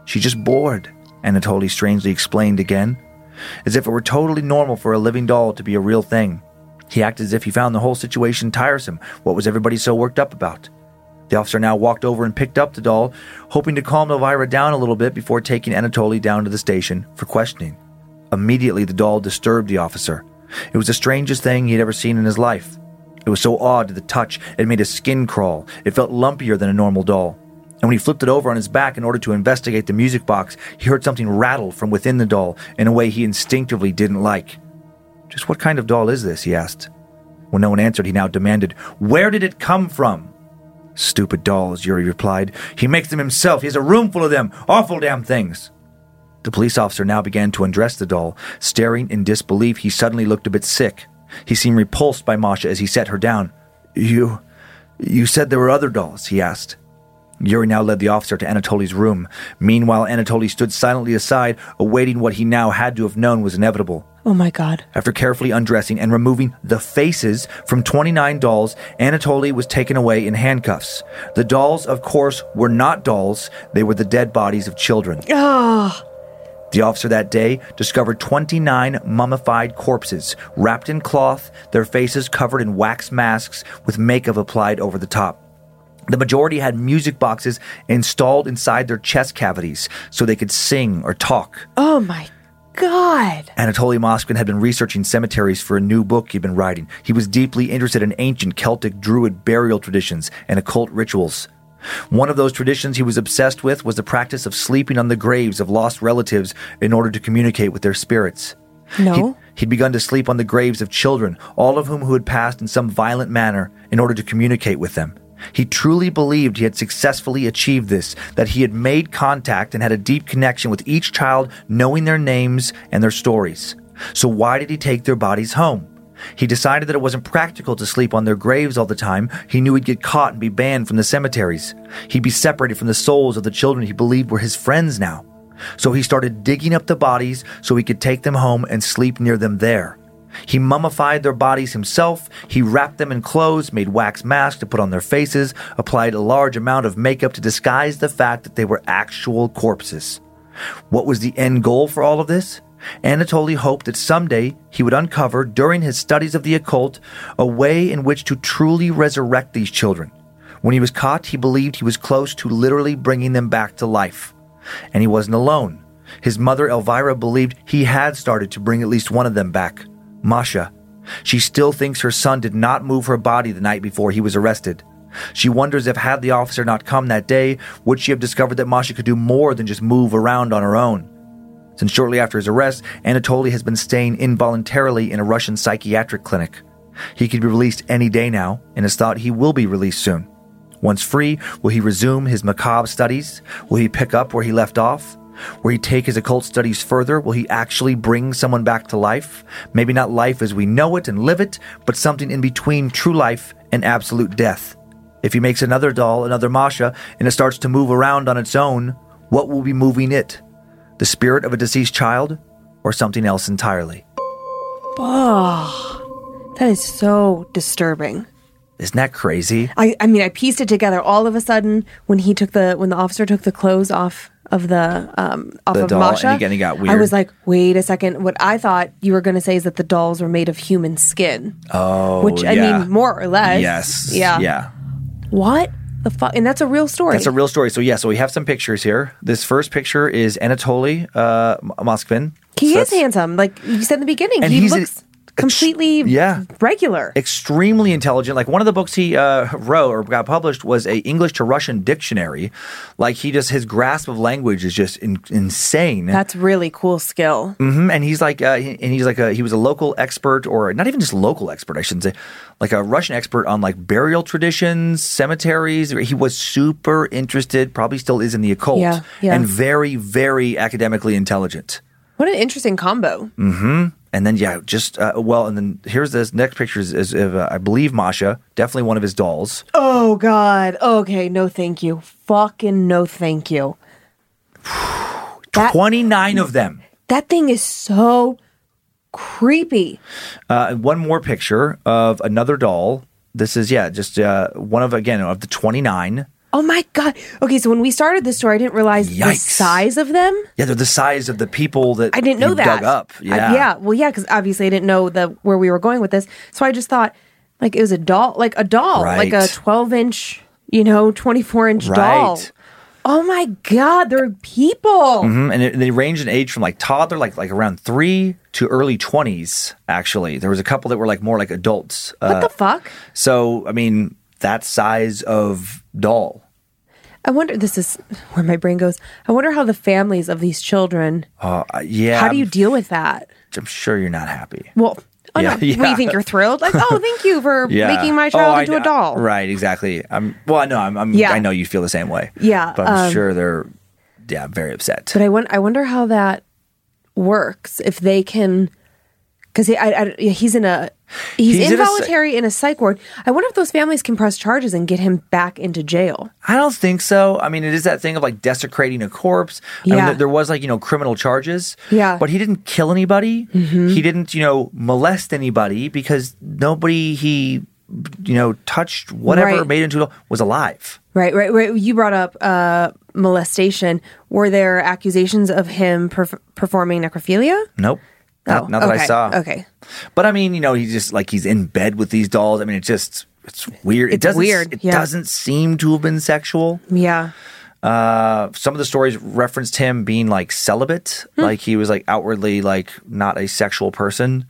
She's just bored, Anatoly strangely explained again, as if it were totally normal for a living doll to be a real thing. He acted as if he found the whole situation tiresome. What was everybody so worked up about? The officer now walked over and picked up the doll, hoping to calm Elvira down a little bit before taking Anatoly down to the station for questioning. Immediately, the doll disturbed the officer. It was the strangest thing he had ever seen in his life. It was so odd to the touch, it made his skin crawl. It felt lumpier than a normal doll. And when he flipped it over on his back in order to investigate the music box, he heard something rattle from within the doll in a way he instinctively didn't like. "Just what kind of doll is this?" he asked. When no one answered, he now demanded, "Where did it come from?" "Stupid dolls," Yuri replied. "He makes them himself. He has a room full of them. Awful damn things." The police officer now began to undress the doll. Staring in disbelief, he suddenly looked a bit sick. He seemed repulsed by Masha as he set her down. You... you said there were other dolls?" he asked. Yuri now led the officer to Anatoly's room. Meanwhile, Anatoly stood silently aside, awaiting what he now had to have known was inevitable. Oh my God. After carefully undressing and removing the faces from twenty-nine dolls, Anatoly was taken away in handcuffs. The dolls, of course, were not dolls. They were the dead bodies of children. Ah. The officer that day discovered twenty-nine mummified corpses, wrapped in cloth, their faces covered in wax masks with makeup applied over the top. The majority had music boxes installed inside their chest cavities so they could sing or talk. Oh my God. Anatoly Moskvin had been researching cemeteries for a new book he'd been writing. He was deeply interested in ancient Celtic Druid burial traditions and occult rituals. One of those traditions he was obsessed with was the practice of sleeping on the graves of lost relatives in order to communicate with their spirits. No. He'd, he'd begun to sleep on the graves of children, all of whom who had passed in some violent manner, in order to communicate with them. He truly believed he had successfully achieved this, that he had made contact and had a deep connection with each child, knowing their names and their stories. So why did he take their bodies home? He decided that it wasn't practical to sleep on their graves all the time. He knew he'd get caught and be banned from the cemeteries. He'd be separated from the souls of the children he believed were his friends now. So he started digging up the bodies so he could take them home and sleep near them there. He mummified their bodies himself. He wrapped them in clothes, made wax masks to put on their faces, applied a large amount of makeup to disguise the fact that they were actual corpses. What was the end goal for all of this? Anatoly hoped that someday he would uncover, during his studies of the occult, a way in which to truly resurrect these children. When he was caught, he believed he was close to literally bringing them back to life. And he wasn't alone. His mother, Elvira, believed he had started to bring at least one of them back. Masha. She still thinks her son did not move her body the night before he was arrested. She wonders if, had the officer not come that day, would she have discovered that Masha could do more than just move around on her own. Since shortly after his arrest, Anatoly has been staying involuntarily in a Russian psychiatric clinic. He could be released any day now, and is thought he will be released soon. Once free, will he resume his macabre studies? Will he pick up where he left off? Will he take his occult studies further? Will he actually bring someone back to life? Maybe not life as we know it and live it, but something in between true life and absolute death. If he makes another doll, another Masha, and it starts to move around on its own, what will be moving it? The spirit of a deceased child, or something else entirely? Oh, that is so disturbing. Isn't that crazy? I, I mean, I pieced it together all of a sudden when he took the when the officer took the clothes off of the um off The of doll, Masha. and again, he got I weird. was like, wait a second. What I thought you were going to say is that the dolls were made of human skin. Oh, Which I yeah. mean, more or less. Yes. Yeah. Yeah. What the fuck? And that's a real story. That's a real story. So, yeah, so we have some pictures here. This first picture is Anatoly uh, Moskvin. He So is that's handsome, like you said in the beginning. And he he's a- looks completely yeah. regular. extremely intelligent. Like, one of the books he uh, wrote or got published was a English to Russian dictionary. Like, he just, his grasp of language is just in, insane. That's really cool skill. hmm And he's like, uh, he- and he's like, a, he was a local expert, or not even just local expert, I shouldn't say, like a Russian expert on like burial traditions, cemeteries. He was super interested, probably still is in the occult, Yeah, yeah. and very, very academically intelligent. What an interesting combo. Mm. And then, yeah, just, uh, well, and then here's this next picture is, is of, uh, I believe, Masha, definitely one of his dolls. Oh, God. Okay, no thank you. Fucking no thank you. That- twenty-nine of them. That thing is so creepy. Uh, and one more picture of another doll. This is, yeah, just uh, one of, again, of the twenty-nine. Oh my God. Okay, so when we started this story, I didn't realize the Yikes. size of them. Yeah, they're the size of the people that I didn't know you that. dug up. I- Yeah. yeah. Well, yeah, because obviously I didn't know the where we were going with this. So I just thought like it was a doll, like a doll, like a Right. twelve inch, you know, twenty-four inch doll. Right. Oh my God, they're people. Mhm, And it, they range in age from like toddler, like like around three to early twenties. Actually, there was a couple that were like more like adults. What Uh, the fuck? so I mean, that size of doll. I wonder, this is where my brain goes. I wonder how the families of these children, Uh, yeah. how do you I'm, deal with that? I'm sure you're not happy. Well, oh Yeah, no, yeah. we think you're thrilled. Like, oh, thank you for Yeah. making my Oh, child I into a know- doll. Right, exactly. I'm well, I know I'm, I'm Yeah. I know you feel the same way. Yeah, But I'm um, sure they're yeah, very upset. But I, won- I wonder how that works if they can, because he, I, I, he's in a he's, He's in a involuntary in a psych ward. I wonder if those families can press charges and get him back into jail. I don't think so. I mean, it is that thing of like desecrating a corpse. I mean, Yeah. there, there was like, you know, criminal charges. Yeah. Mm-hmm. But he didn't kill anybody. He didn't, you know, molest anybody because nobody he, you know, touched, whatever, Right. made into a was alive. Right, right, right. You brought up uh, molestation. Were there accusations of him perf- performing necrophilia? Nope. Not, Oh, not that I okay, saw. okay. But I mean, you know, he's just like he's in bed with these dolls. I mean, it just it's weird. it It's doesn't weird, it yeah. doesn't seem to have been sexual. Yeah. Uh, some of the stories referenced him being like celibate, Hmm. like he was like outwardly like not a sexual person.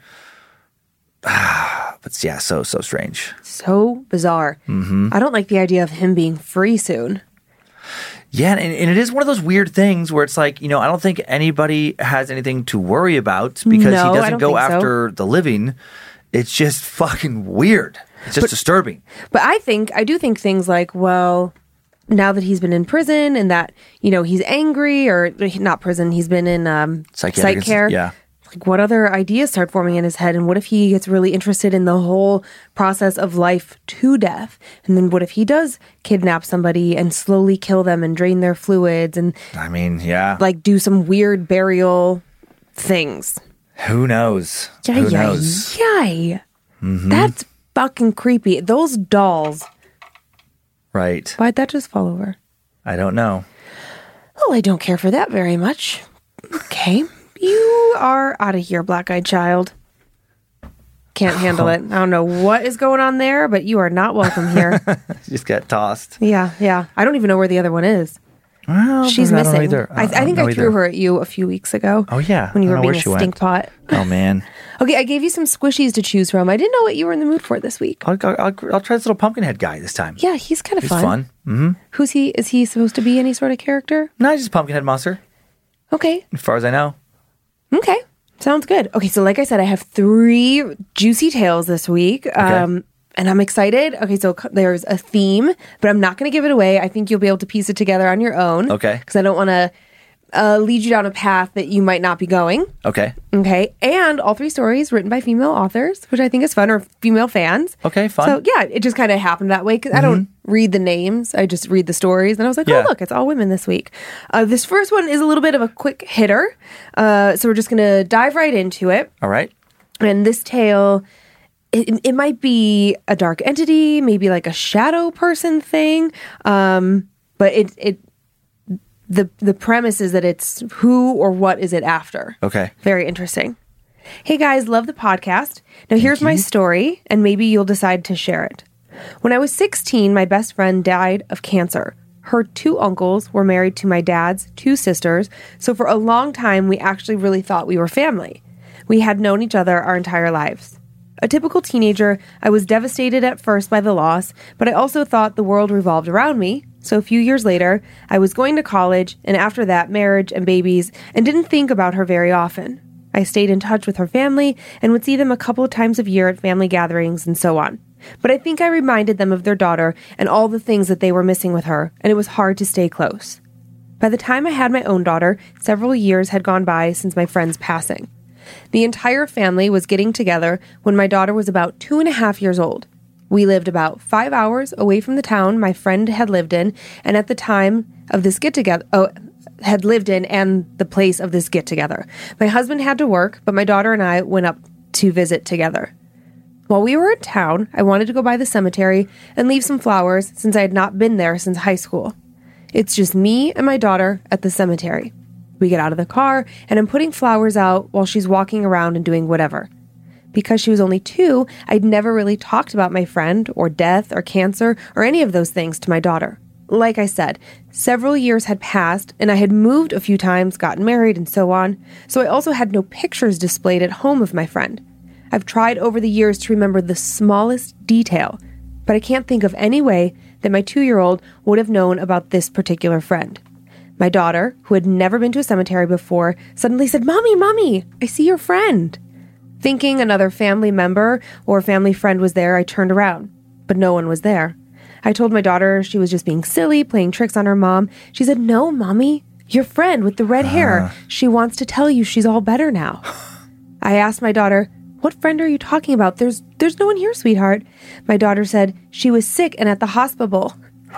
But yeah, so so strange. So bizarre. Mm-hmm. I don't like the idea of him being free soon. Yeah, and, and it is one of those weird things where it's like, you know, I don't think anybody has anything to worry about because No, I he doesn't don't go think so. after the living. It's just fucking weird. It's just disturbing. But I think, I do think things like, well, now that he's been in prison and that, you know, he's angry or not prison, he's been in um, Psychiatric psych care. yeah. Like, what other ideas start forming in his head? And what if he gets really interested in the whole process of life to death? And then what if he does kidnap somebody and slowly kill them and drain their fluids and I mean, yeah. like do some weird burial things? Who knows? Yay, Who yay, knows? yay. Mm-hmm. That's fucking creepy. Those dolls. Right. Why'd that just fall over? I don't know. Well, I don't care for that very much. Okay. You are out of here, black-eyed child. Can't handle it. I don't know what is going on there, but you are not welcome here. Just got tossed. Yeah, yeah. I don't even know where the other one is. Well, She's I don't know missing. either. I, I, don't think know I threw either. her at you a few weeks ago. Oh, yeah. When you I were don't know being where a she went. stink pot. Oh, man. Okay, I gave you some squishies to choose from. I didn't know what you were in the mood for this week. I'll, I'll, I'll, I'll try this little pumpkin head guy this time. Yeah, he's kind of He's fun. fun. Mm-hmm. Who's he? Is he supposed to be any sort of character? No, he's just a pumpkin head monster, Okay. as far as I know. Okay. Sounds good. Okay, so like I said, I have three juicy tales this week. Um, and I'm excited. Okay, so c- there's a theme, but I'm not going to give it away. I think you'll be able to piece it together on your own. Okay. Because I don't want to uh, lead you down a path that you might not be going. Okay. Okay. And all three stories written by female authors, which I think is fun, or female fans. Okay, fun. So yeah, it just kind of happened that way because I don't read the names. I just read the stories. And I was like, Yeah. oh, look, it's all women this week. Uh, this first one is a little bit of a quick hitter. Uh, so we're just going to dive right into it. All right. And this tale, it, it might be a dark entity, maybe like a shadow person thing. Um, but it, it, the, the premise is that it's who or what is it after. Okay. Very interesting. Hey guys, love the podcast. Now here's my story, and maybe you'll decide to share it. When I was sixteen, my best friend died of cancer. Her two uncles were married to my dad's two sisters, so for a long time we actually really thought we were family. We had known each other our entire lives. A typical teenager, I was devastated at first by the loss, but I also thought the world revolved around me. So a few years later, I was going to college, and after that, marriage and babies, and didn't think about her very often. I stayed in touch with her family and would see them a couple of times a year at family gatherings and so on. But I think I reminded them of their daughter and all the things that they were missing with her, and it was hard to stay close. By the time I had my own daughter, several years had gone by since my friend's passing. The entire family was getting together when my daughter was about two and a half years old. We lived about five hours away from the town my friend had lived in, and at the time of this get-together, oh, had lived in and the place of this get-together. My husband had to work, but my daughter and I went up to visit together. While we were in town, I wanted to go by the cemetery and leave some flowers since I had not been there since high school. It's just me and my daughter at the cemetery. We get out of the car, and I'm putting flowers out while she's walking around and doing whatever. Because she was only two, I'd never really talked about my friend, or death, or cancer, or any of those things to my daughter. Like I said, several years had passed, and I had moved a few times, gotten married, and so on, so I also had no pictures displayed at home of my friend. I've tried over the years to remember the smallest detail, but I can't think of any way that my two-year-old would have known about this particular friend. My daughter, who had never been to a cemetery before, suddenly said, "Mommy, Mommy, I see your friend." Thinking another family member or family friend was there, I turned around, but no one was there. I told my daughter she was just being silly, playing tricks on her mom. She said, "No, Mommy, your friend with the red hair. She wants to tell you she's all better now." I asked my daughter, "What friend are you talking about? There's there's no one here, sweetheart." My daughter said, "She was sick and at the hospital.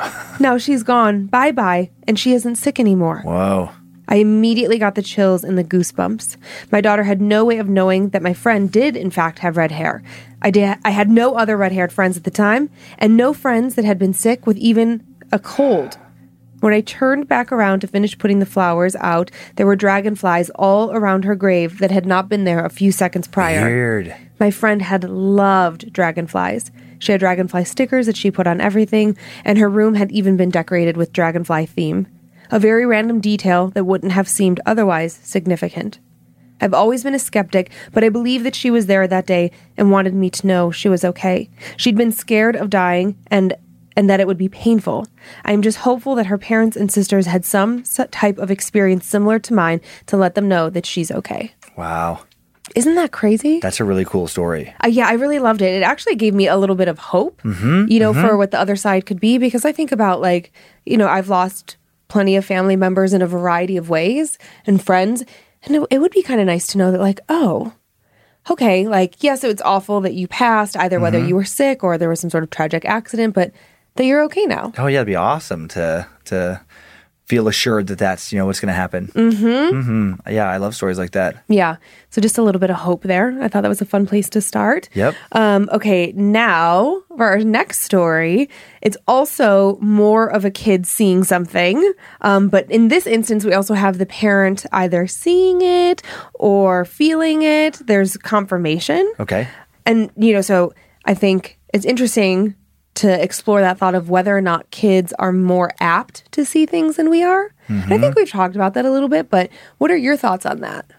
Now she's gone. Bye-bye. And she isn't sick anymore." Whoa. I immediately got the chills and the goosebumps. My daughter had no way of knowing that my friend did, in fact, have red hair. I, did, I had no other red-haired friends at the time, and no friends that had been sick with even a cold. When I turned back around to finish putting the flowers out, there were dragonflies all around her grave that had not been there a few seconds prior. Weird. My friend had loved dragonflies. She had dragonfly stickers that she put on everything, and her room had even been decorated with dragonfly theme. A very random detail that wouldn't have seemed otherwise significant. I've always been a skeptic, but I believe that she was there that day and wanted me to know she was okay. She'd been scared of dying and and that it would be painful. I am just hopeful that her parents and sisters had some type of experience similar to mine to let them know that she's okay. Wow. Isn't that crazy? That's a really cool story. Uh, yeah, I really loved it. It actually gave me a little bit of hope, Mm-hmm, you know, mm-hmm. for what the other side could be, because I think about, like, you know, I've lost plenty of family members in a variety of ways and friends. And it, it would be kind of nice to know that, like, oh, okay, like, yes, it's awful that you passed, either whether Mm-hmm. you were sick or there was some sort of tragic accident, but that you're okay now. Oh, yeah, it'd be awesome to to feel assured that that's, you know, what's going to happen. Mm-hmm. Mm-hmm. Yeah, I love stories like that. Yeah. So just a little bit of hope there. I thought that was a fun place to start. Yep. Um, okay, now for our next story, it's also more of a kid seeing something. Um, but in this instance, we also have the parent either seeing it or feeling it. There's confirmation. Okay. And, you know, so I think it's interesting to explore that thought of whether or not kids are more apt to see things than we are. Mm-hmm. And I think we've talked about that a little bit, but what are your thoughts on that?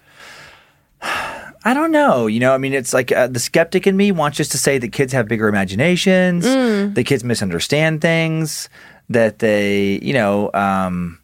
I don't know. You know, I mean, it's like uh, the skeptic in me wants just to say that kids have bigger imaginations, Mm. that kids misunderstand things, that they, you know, um,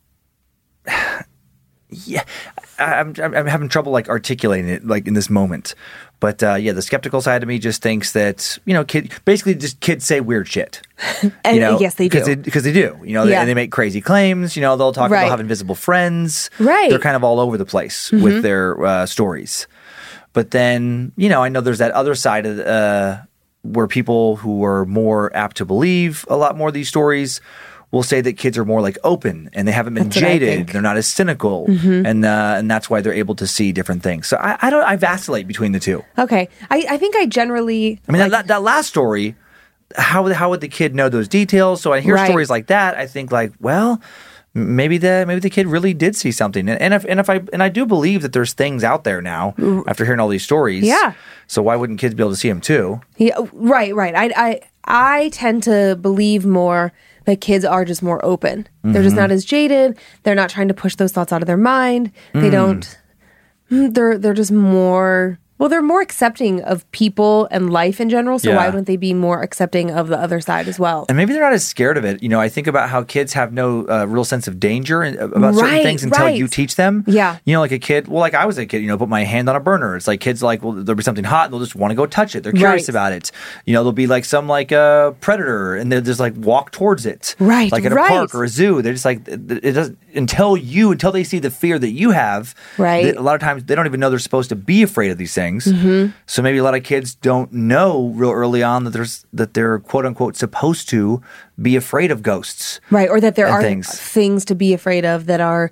yeah, I- I'm, I'm I'm having trouble like articulating it like in this moment. But uh, yeah, the skeptical side of me just thinks that, you know, kid basically just kids say weird shit. And You know, yes, they do. Because they, do. You know, they, Yeah. and they make crazy claims. You know, they'll talk Right. about have invisible friends. Right. They're kind of all over the place Mm-hmm. with their uh, stories. But then, you know, I know there's that other side of uh, where people who are more apt to believe a lot more of these stories will say that kids are more like open and they haven't been That's what I jaded. think. They're not as cynical, Mhm. and uh, and that's why they're able to see different things. So I, I don't. I vacillate between the two. Okay. I, I think I generally... I mean, that, that last story, how how would the kid know those details? So I hear Right. stories like that. I think like, well, m- maybe the maybe the kid really did see something. And, and if and if I and I do believe that there's things out there now after hearing all these stories. Yeah. So why wouldn't kids be able to see them too? Yeah, right, right. I, I, I tend to believe more that kids are just more open. They're just Mhm. not as jaded. They're not trying to push those thoughts out of their mind. They Mm. don't. They're they're just more. Well, they're more accepting of people and life in general. So why Yeah. wouldn't they be more accepting of the other side as well? And maybe they're not as scared of it. You know, I think about how kids have no uh, real sense of danger in- about certain Right, things until right. you teach them. Yeah. You know, like a kid, well, like I was a kid, you know, put my hand on a burner. It's like kids like, well, there'll be something hot and they'll just want to go touch it. They're curious Right. about it. You know, there'll be like some like a predator and they'll just like walk towards it. Right, Like at a right. park or a zoo. They're just like, it it doesn't, until you, until they see the fear that you have. Right. they- a lot of times they don't even know they're supposed to be afraid of these things. Mhm. So maybe a lot of kids don't know real early on that there's that they're quote unquote supposed to be afraid of ghosts. Right, or that there and are things. things. to be afraid of that are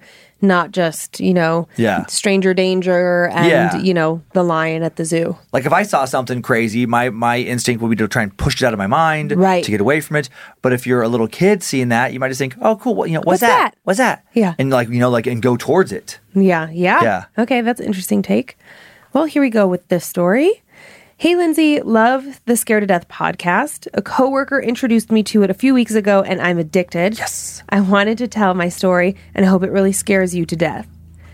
not just, you know, Yeah. stranger danger and, Yeah. you know, the lion at the zoo. Like if I saw something crazy, my my instinct would be to try and push it out of my mind, Right. to get away from it. But if you're a little kid seeing that, you might just think, "Oh, cool. Well, you know, what's, What's that? that? What's that?" Yeah. and like you know, like and go towards it. Yeah, yeah. Yeah. Okay, that's an interesting take. Well, here we go with this story. Hey, Lindsay, love the Scared to Death podcast. A coworker introduced me to it a few weeks ago, and I'm addicted. Yes. I wanted to tell my story, and I hope it really scares you to death.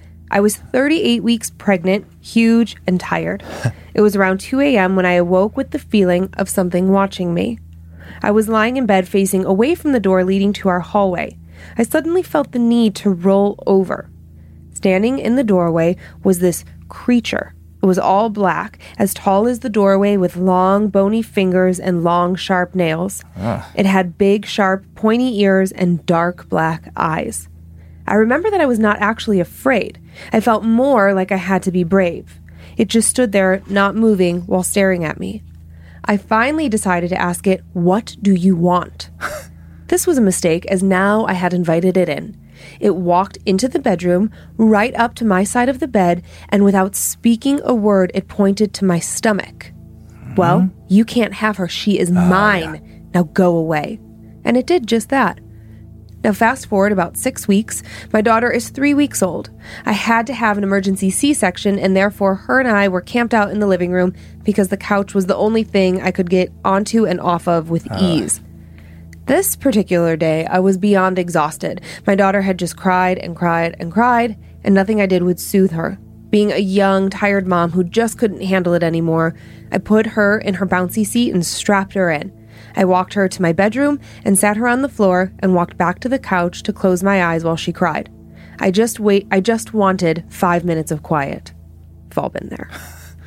I was thirty-eight weeks pregnant, huge and tired. It was around two a.m. when I awoke with the feeling of something watching me. I was lying in bed facing away from the door leading to our hallway. I suddenly felt the need to roll over. Standing in the doorway was this creature. It was all black, as tall as the doorway, with long, bony fingers and long, sharp nails. It had big, sharp, pointy ears and dark black eyes. I remember that I was not actually afraid. I felt more like I had to be brave. It just stood there, not moving, while staring at me. I finally decided to ask it, "What do you want?" This was a mistake, as now I had invited it in. It walked into the bedroom, right up to my side of the bed, and without speaking a word, it pointed to my stomach. Well, you can't have her. She is mine. Now go away. And it did just that. Now fast forward about six weeks. My daughter is three weeks old. I had to have an emergency C-section, and therefore her and I were camped out in the living room because the couch was the only thing I could get onto and off of with ease. This particular day, I was beyond exhausted. My daughter had just cried and cried and cried, and nothing I did would soothe her. Being a young, tired mom who just couldn't handle it anymore, I put her in her bouncy seat and strapped her in. I walked her to my bedroom and sat her on the floor and walked back to the couch to close my eyes while she cried. I just wait. I just wanted five minutes of quiet. We've all been there.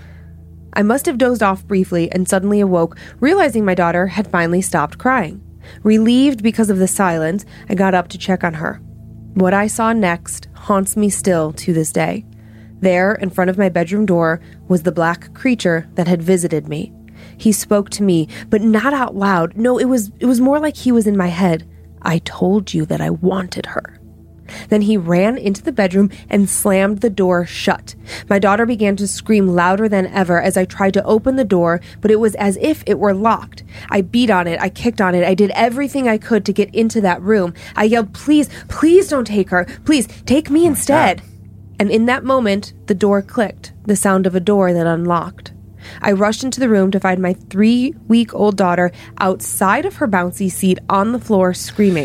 I must have dozed off briefly and suddenly awoke, realizing my daughter had finally stopped crying. Relieved because of the silence, I got up to check on her. What I saw next haunts me still to this day. There, in front of my bedroom door, was the black creature that had visited me. He spoke to me, but not out loud. No, it was it was more like he was in my head. "I told you that I wanted her." Then he ran into the bedroom and slammed the door shut. My daughter began to scream louder than ever as I tried to open the door, but it was as if it were locked. I beat on it, I kicked on it, I did everything I could to get into that room. I yelled, "Please, please don't take her. Please, take me instead." And in that moment, the door clicked, the sound of a door that unlocked. I rushed into the room to find my three-week-old daughter outside of her bouncy seat on the floor screaming.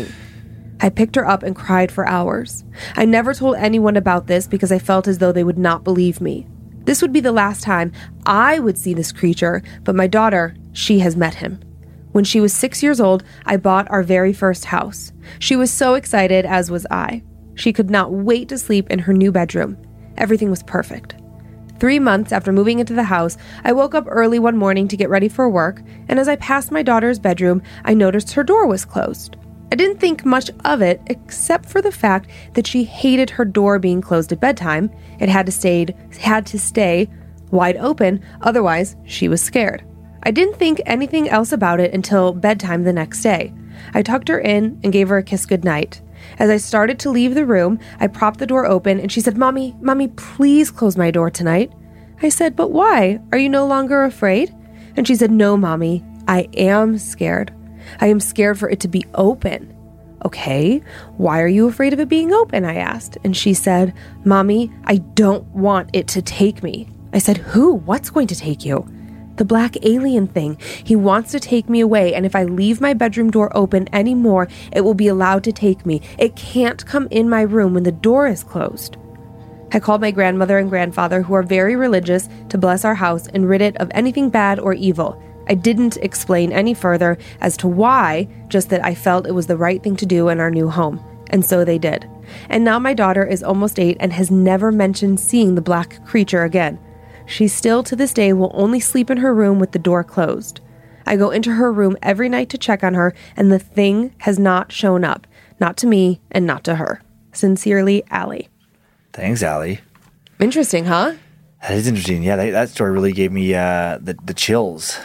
I picked her up and cried for hours. I never told anyone about this because I felt as though they would not believe me. This would be the last time I would see this creature, but my daughter, she has met him. When she was six years old, I bought our very first house. She was so excited, as was I. She could not wait to sleep in her new bedroom. Everything was perfect. Three months after moving into the house, I woke up early one morning to get ready for work, and as I passed my daughter's bedroom, I noticed her door was closed. I didn't think much of it, except for the fact that she hated her door being closed at bedtime. It had to stay, had to stay wide open, otherwise she was scared. I didn't think anything else about it until bedtime the next day. I tucked her in and gave her a kiss goodnight. As I started to leave the room, I propped the door open and she said, "Mommy, Mommy, please close my door tonight." I said, "But why? Are you no longer afraid?" And she said, "No, Mommy, I am scared. I am scared for it to be open." "Okay, why are you afraid of it being open?" I asked. And she said, "Mommy, I don't want it to take me." I said, "Who? What's going to take you?" "The black alien thing. He wants to take me away, and if I leave my bedroom door open anymore, it will be allowed to take me. It can't come in my room when the door is closed." I called my grandmother and grandfather, who are very religious, to bless our house and rid it of anything bad or evil. I didn't explain any further as to why, just that I felt it was the right thing to do in our new home. And so they did. And now my daughter is almost eight and has never mentioned seeing the black creature again. She still to this day will only sleep in her room with the door closed. I go into her room every night to check on her, and the thing has not shown up. Not to me and not to her. Sincerely, Allie. Thanks, Allie. Interesting, huh? That is interesting. Yeah, that, that story really gave me uh, the, the chills.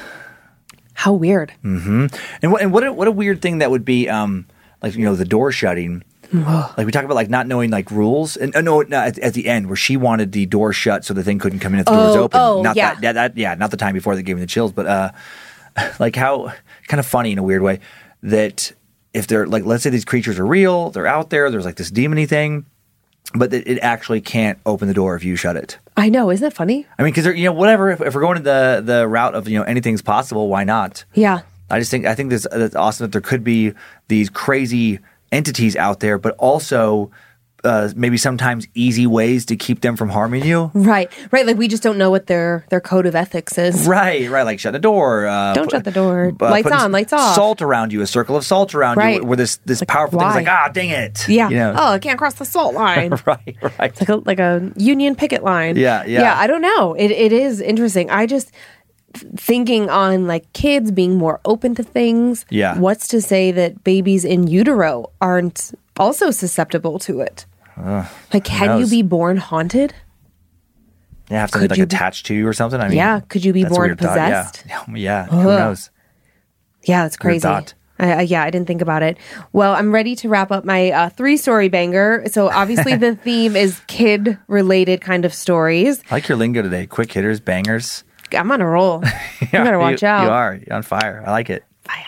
How weird. Mm-hmm. And what and what a, what a weird thing that would be, um, like, you know, the door shutting. Like we talk about like not knowing like rules, and uh, no, no at, at the end where she wanted the door shut so the thing couldn't come in if the door was Oh, open. oh, not yeah. that, yeah, that, yeah, not the time before that gave me the chills, but uh, like how kind of funny in a weird way that if they're like, let's say these creatures are real, they're out there, there's like this demony thing, but that it actually can't open the door if you shut it. I know, isn't that funny? I mean, because you know, whatever. If, if we're going to the the route of you know anything's possible, why not? Yeah. I just think I think this that's awesome that there could be these crazy entities out there, but also uh, maybe sometimes easy ways to keep them from harming you. Right, right. Like we just don't know what their their code of ethics is. Right, right. Like shut the door. Uh, Don't put- shut the door. uh, Lights putting on, lights off. Salt around you, a circle of salt around Right. you, where this this Like, powerful thing's why? like, ah, dang it. Yeah. You know? Oh, I can't cross the salt line. right, right. like a like a union picket line. Yeah, yeah. Yeah, I don't know. It it is interesting. I just thinking on like kids being more open to things. Yeah. What's to say that babies in utero aren't also susceptible to it? Like, can you knows? be born haunted? Yeah, have Could something like you be- attached to you or something. I mean, Yeah, could you be that's a born weird thought. Yeah. possessed? Yeah, yeah. Who knows? Yeah, it's crazy. thought. I, I, yeah, I didn't think about it. Well, I'm ready to wrap up my uh, three story banger. So obviously the theme is kid related kind of stories. I like your lingo today. Quick hitters, bangers. I'm on a roll. you better watch you, out. You are. You're on fire. I like it.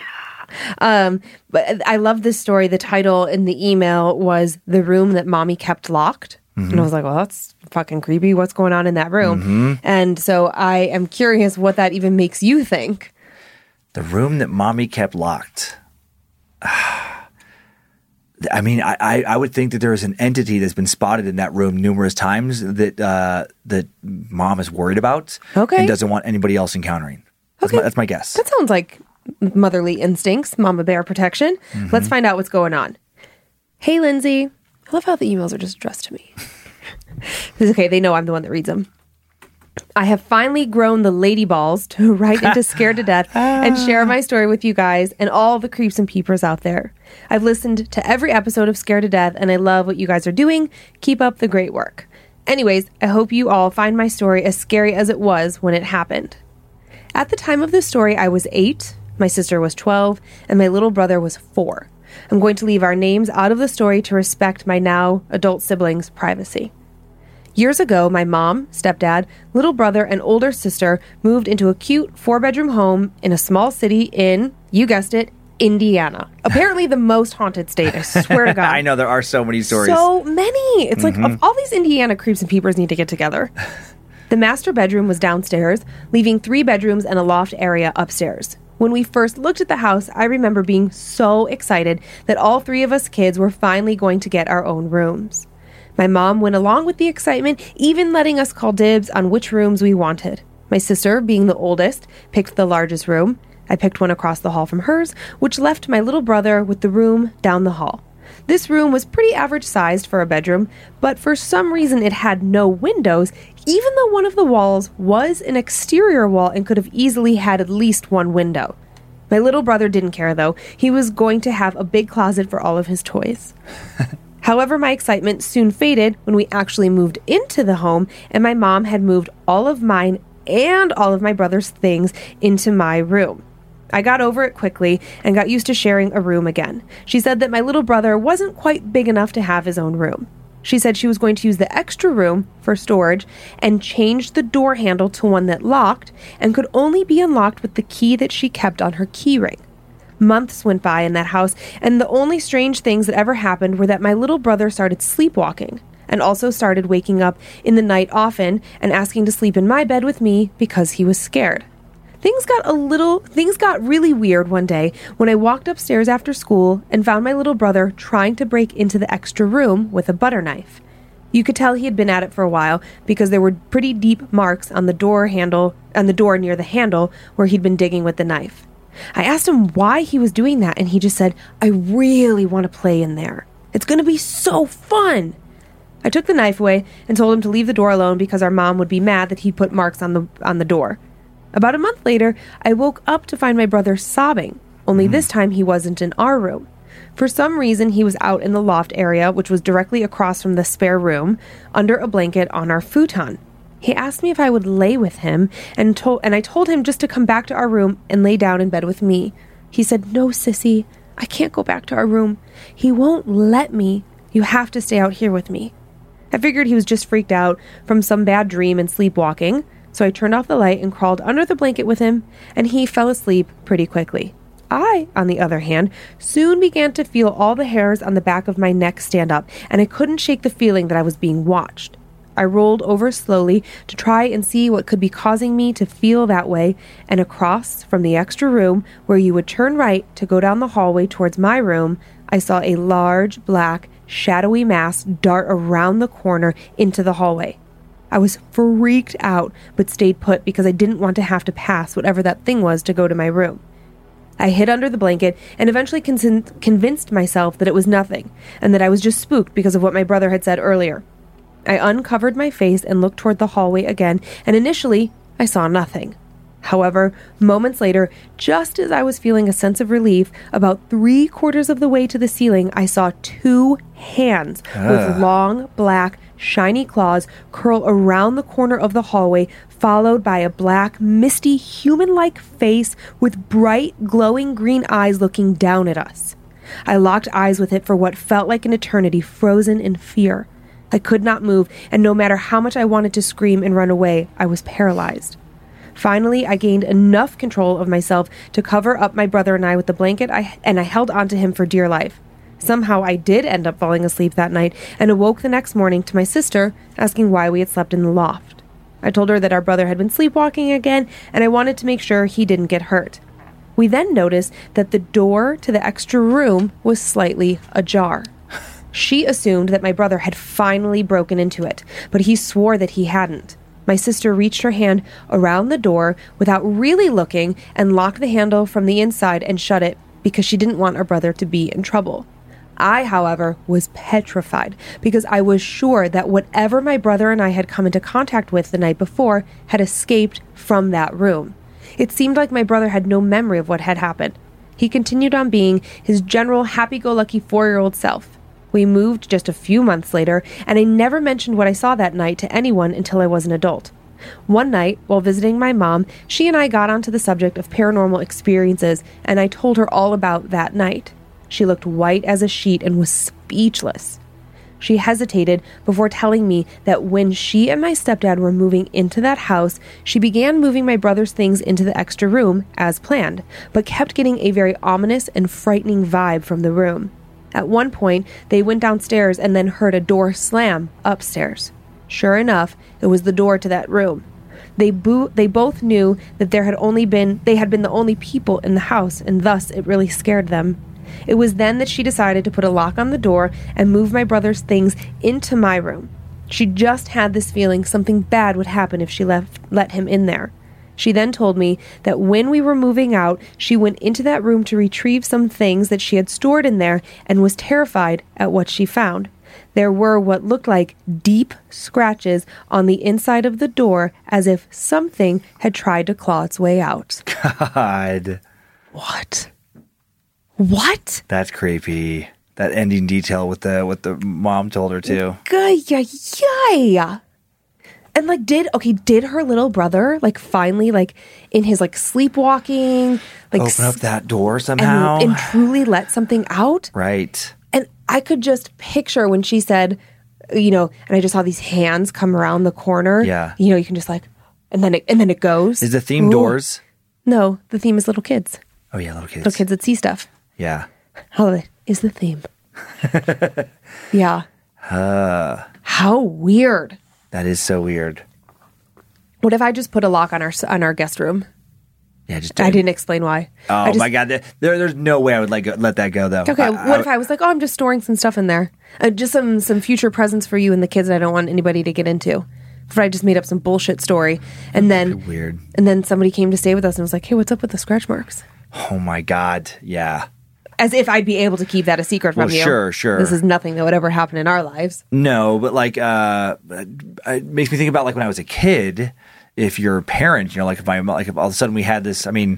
Um, but I love this story. The title in the email was "The Room That Mommy Kept Locked." Mm-hmm. And I was like, well, that's fucking creepy. What's going on in that room? Mm-hmm. And so I am curious what that even makes you think. The room that mommy kept locked. I mean, I, I, I would think that there is an entity that's been spotted in that room numerous times that uh, that mom is worried about Okay. and doesn't want anybody else encountering. That's, Okay. my, that's my guess. That sounds like motherly instincts, mama bear protection. Mm-hmm. Let's find out what's going on. Hey, Lindsay. I love how the emails are just addressed to me. It's okay. They know I'm the one that reads them. I have finally grown the lady balls to write into Scared to Death and share my story with you guys and all the creeps and peepers out there. I've listened to every episode of Scared to Death and I love what you guys are doing. Keep up the great work. Anyways, I hope you all find my story as scary as it was when it happened. At the time of this story, I was eight, my sister was twelve, and my little brother was four. I'm going to leave our names out of the story to respect my now adult siblings' privacy. Years ago, my mom, stepdad, little brother, and older sister moved into a cute four-bedroom home in a small city in, you guessed it, Indiana. Apparently the most haunted state, I swear to God. I know there are so many stories. So many. It's like, of all these Indiana creeps and peepers need to get together. The master bedroom was downstairs, leaving three bedrooms and a loft area upstairs. When we first looked at the house, I remember being so excited that all three of us kids were finally going to get our own rooms. My mom went along with the excitement, even letting us call dibs on which rooms we wanted. My sister, being the oldest, picked the largest room. I picked one across the hall from hers, which left my little brother with the room down the hall. This room was pretty average sized for a bedroom, but for some reason it had no windows, even though one of the walls was an exterior wall and could have easily had at least one window. My little brother didn't care though. He was going to have a big closet for all of his toys. However, my excitement soon faded when we actually moved into the home and my mom had moved all of mine and all of my brother's things into my room. I got over it quickly and got used to sharing a room again. She said that my little brother wasn't quite big enough to have his own room. She said she was going to use the extra room for storage and change the door handle to one that locked and could only be unlocked with the key that she kept on her key ring. Months went by in that house, and the only strange things that ever happened were that my little brother started sleepwalking and also started waking up in the night often and asking to sleep in my bed with me because he was scared. Things got a little, things got really weird one day when I walked upstairs after school and found my little brother trying to break into the extra room with a butter knife. You could tell he had been at it for a while because there were pretty deep marks on the door handle, on the door near the handle where he'd been digging with the knife. I asked him why he was doing that and he just said, "I really want to play in there. It's going to be so fun." I took the knife away and told him to leave the door alone because our mom would be mad that he put marks on the on the door. About a month later, I woke up to find my brother sobbing, only this time he wasn't in our room. For some reason, he was out in the loft area, which was directly across from the spare room, under a blanket on our futon. He asked me if I would lay with him, and, told, and I told him just to come back to our room and lay down in bed with me. He said, "No, sissy, I can't go back to our room. He won't let me You have to stay out here with me." I figured he was just freaked out from some bad dream and sleepwalking, so I turned off the light and crawled under the blanket with him, and he fell asleep pretty quickly. I, on the other hand, soon began to feel all the hairs on the back of my neck stand up, and I couldn't shake the feeling that I was being watched. I rolled over slowly to try and see what could be causing me to feel that way, and across from the extra room where you would turn right to go down the hallway towards my room, I saw a large, black, shadowy mass dart around the corner into the hallway. I was freaked out, but stayed put because I didn't want to have to pass whatever that thing was to go to my room. I hid under the blanket and eventually con- convinced myself that it was nothing, and that I was just spooked because of what my brother had said earlier. I uncovered my face and looked toward the hallway again, and initially, I saw nothing. However, moments later, just as I was feeling a sense of relief, about three quarters of the way to the ceiling, I saw two hands uh. with long, black, shiny claws curl around the corner of the hallway, followed by a black, misty, human-like face with bright, glowing green eyes looking down at us. I locked eyes with it for what felt like an eternity, frozen in fear. I could not move, and no matter how much I wanted to scream and run away, I was paralyzed. Finally, I gained enough control of myself to cover up my brother and I with the blanket, I, and I held onto him for dear life. Somehow I did end up falling asleep that night and awoke the next morning to my sister asking why we had slept in the loft. I told her that our brother had been sleepwalking again, and I wanted to make sure he didn't get hurt. We then noticed that the door to the extra room was slightly ajar. She assumed that my brother had finally broken into it, but he swore that he hadn't. My sister reached her hand around the door without really looking and locked the handle from the inside and shut it because she didn't want our brother to be in trouble. I, however, was petrified because I was sure that whatever my brother and I had come into contact with the night before had escaped from that room. It seemed like my brother had no memory of what had happened. He continued on being his general happy-go-lucky four-year-old self. We moved just a few months later, and I never mentioned what I saw that night to anyone until I was an adult. One night, while visiting my mom, she and I got onto the subject of paranormal experiences, and I told her all about that night. She looked white as a sheet and was speechless. She hesitated before telling me that when she and my stepdad were moving into that house, she began moving my brother's things into the extra room, as planned, but kept getting a very ominous and frightening vibe from the room. At one point, they went downstairs and then heard a door slam upstairs. Sure enough, it was the door to that room. They bo- they both knew that there had only been they had been the only people in the house, and thus it really scared them. It was then that she decided to put a lock on the door and move my brother's things into my room. She just had this feeling something bad would happen if she left let him in there. She then told me that when we were moving out, she went into that room to retrieve some things that she had stored in there and was terrified at what she found. There were what looked like deep scratches on the inside of the door, as if something had tried to claw its way out. God. What? What? That's creepy. That ending detail with the with the mom told her too. Yeah. And like, did okay? Did her little brother like finally like in his like sleepwalking like open up that door somehow and, and truly let something out? Right. And I could just picture when she said, you know, and I just saw these hands come around the corner. Yeah. You know, you can just like, and then it and then it goes. Is the theme Ooh. doors? No, the theme is little kids. Oh yeah, little kids. Little kids that see stuff. Yeah. How is the theme? Yeah. Uh, How weird. That is so weird. What if I just put a lock on our on our guest room? Yeah, just. I didn't explain why. Oh just, my god, there, there's no way I would like let that go though. Okay, I, what I, if I was like, oh, I'm just storing some stuff in there, uh, just some some future presents for you and the kids that I don't want anybody to get into. If I just made up some bullshit story, and then weird, and then somebody came to stay with us and was like, hey, what's up with the scratch marks? Oh my god, yeah. As if I'd be able to keep that a secret from well, you. Sure, sure. This is nothing that would ever happen in our lives. No, but like, uh, it makes me think about like when I was a kid. If you're a parent, you know, like if I like if all of a sudden we had this. I mean,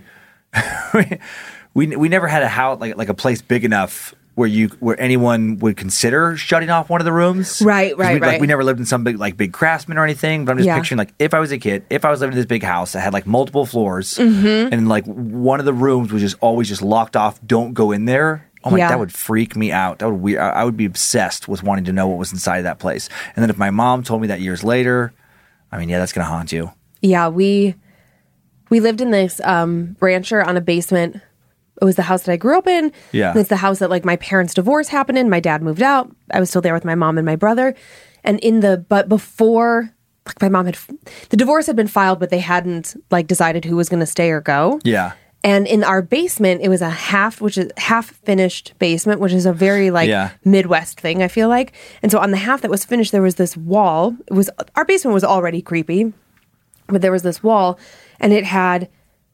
we we never had a house like like a place big enough where you where anyone would consider shutting off one of the rooms. Right, right, we, right. Like we never lived in some big like big craftsman or anything. But I'm just yeah. picturing like if I was a kid, if I was living in this big house that had like multiple floors, mm-hmm. and like one of the rooms was just always just locked off. Don't go in there. Oh my, Yeah. that would freak me out. That would weird. I I would be obsessed with wanting to know what was inside of that place. And then if my mom told me that years later, I mean, yeah, that's gonna haunt you. Yeah, we we lived in this um, rancher on a basement. It was the house that I grew up in. Yeah. It's the house that like my parents' divorce happened in. My dad moved out. I was still there with my mom and my brother. And in the but before like my mom had the divorce had been filed, but they hadn't like decided who was going to stay or go. Yeah. And in our basement, it was a half, which is half finished basement, which is a very like Yeah. Midwest thing, I feel like. And so on the half that was finished, there was this wall. It was our basement was already creepy, but there was this wall, and it had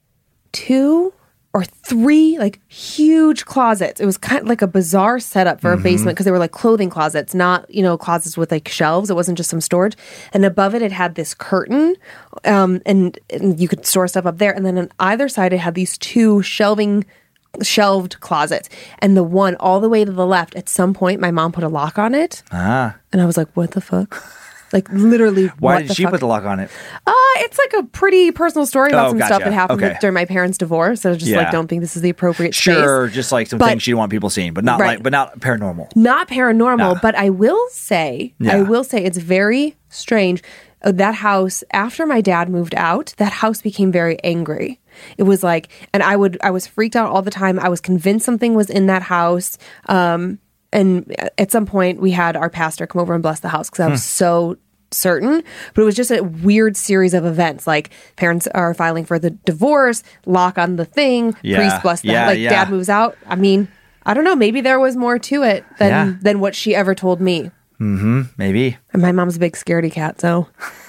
two or three like huge closets. It was kind of like a bizarre setup for a basement because they were like clothing closets, not, you know, closets with like shelves. It wasn't just some storage. And above it, it had this curtain um, and, and you could store stuff up there. And then on either side, it had these two shelving, shelved closets. And the one all the way to the left, at some point, my mom put a lock on it. Ah. And I was like, what the fuck? Like literally, Why what did the she fuck? put the lock on it? Uh, it's like a pretty personal story about Oh, some gotcha. stuff that happened Okay. with, during my parents' divorce. So I just Yeah. like don't think this is the appropriate space. Sure, just like some But- things you don't want people seeing, but not Right. like, but not paranormal. Not paranormal, Yeah. but I will say, Yeah. I will say it's very strange. Uh, That house, after my dad moved out, that house became very angry. It was like, and I would, I was freaked out all the time. I was convinced something was in that house. Um, and at some point, we had our pastor come over and bless the house because I was Hmm. so certain. But it was just a weird series of events. Like parents are filing for the divorce, lock on the thing, Yeah. priest bless the Yeah, like yeah. dad moves out. I mean, I don't know. Maybe there was more to it than Yeah. than what she ever told me. Maybe. And my mom's a big scaredy cat, so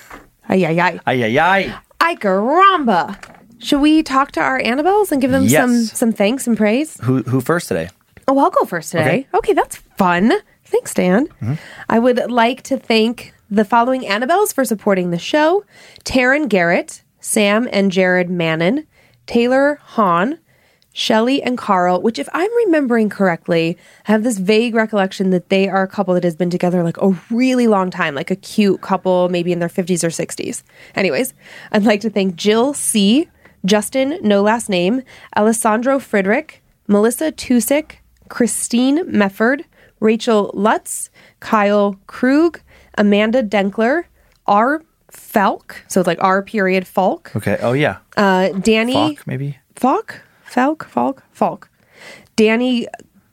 ay ay ay. Ay, ay, ay. Ay caramba. Should we talk to our Annabelles and give them Yes. some some thanks and praise? Who, who first today? Oh, I'll go first today. Okay, that's fun. Thanks, Dan. I would like to thank the following Annabelles for supporting the show: Taryn Garrett, Sam and Jared Mannon, Taylor Hahn, Shelly and Carl, which if I'm remembering correctly, I have this vague recollection that they are a couple that has been together like a really long time, like a cute couple, maybe in their fifties or sixties. Anyways, I'd like to thank Jill C., Justin, no last name, Alessandro Friedrich, Melissa Tusick, Christine Mefford, Rachel Lutz, Kyle Krug, Amanda Denkler, R. Falk, so it's like R period Falk, Okay. Oh, yeah. uh, Danny Falk, maybe? Falk, Falk, Falk, Falk, Danny.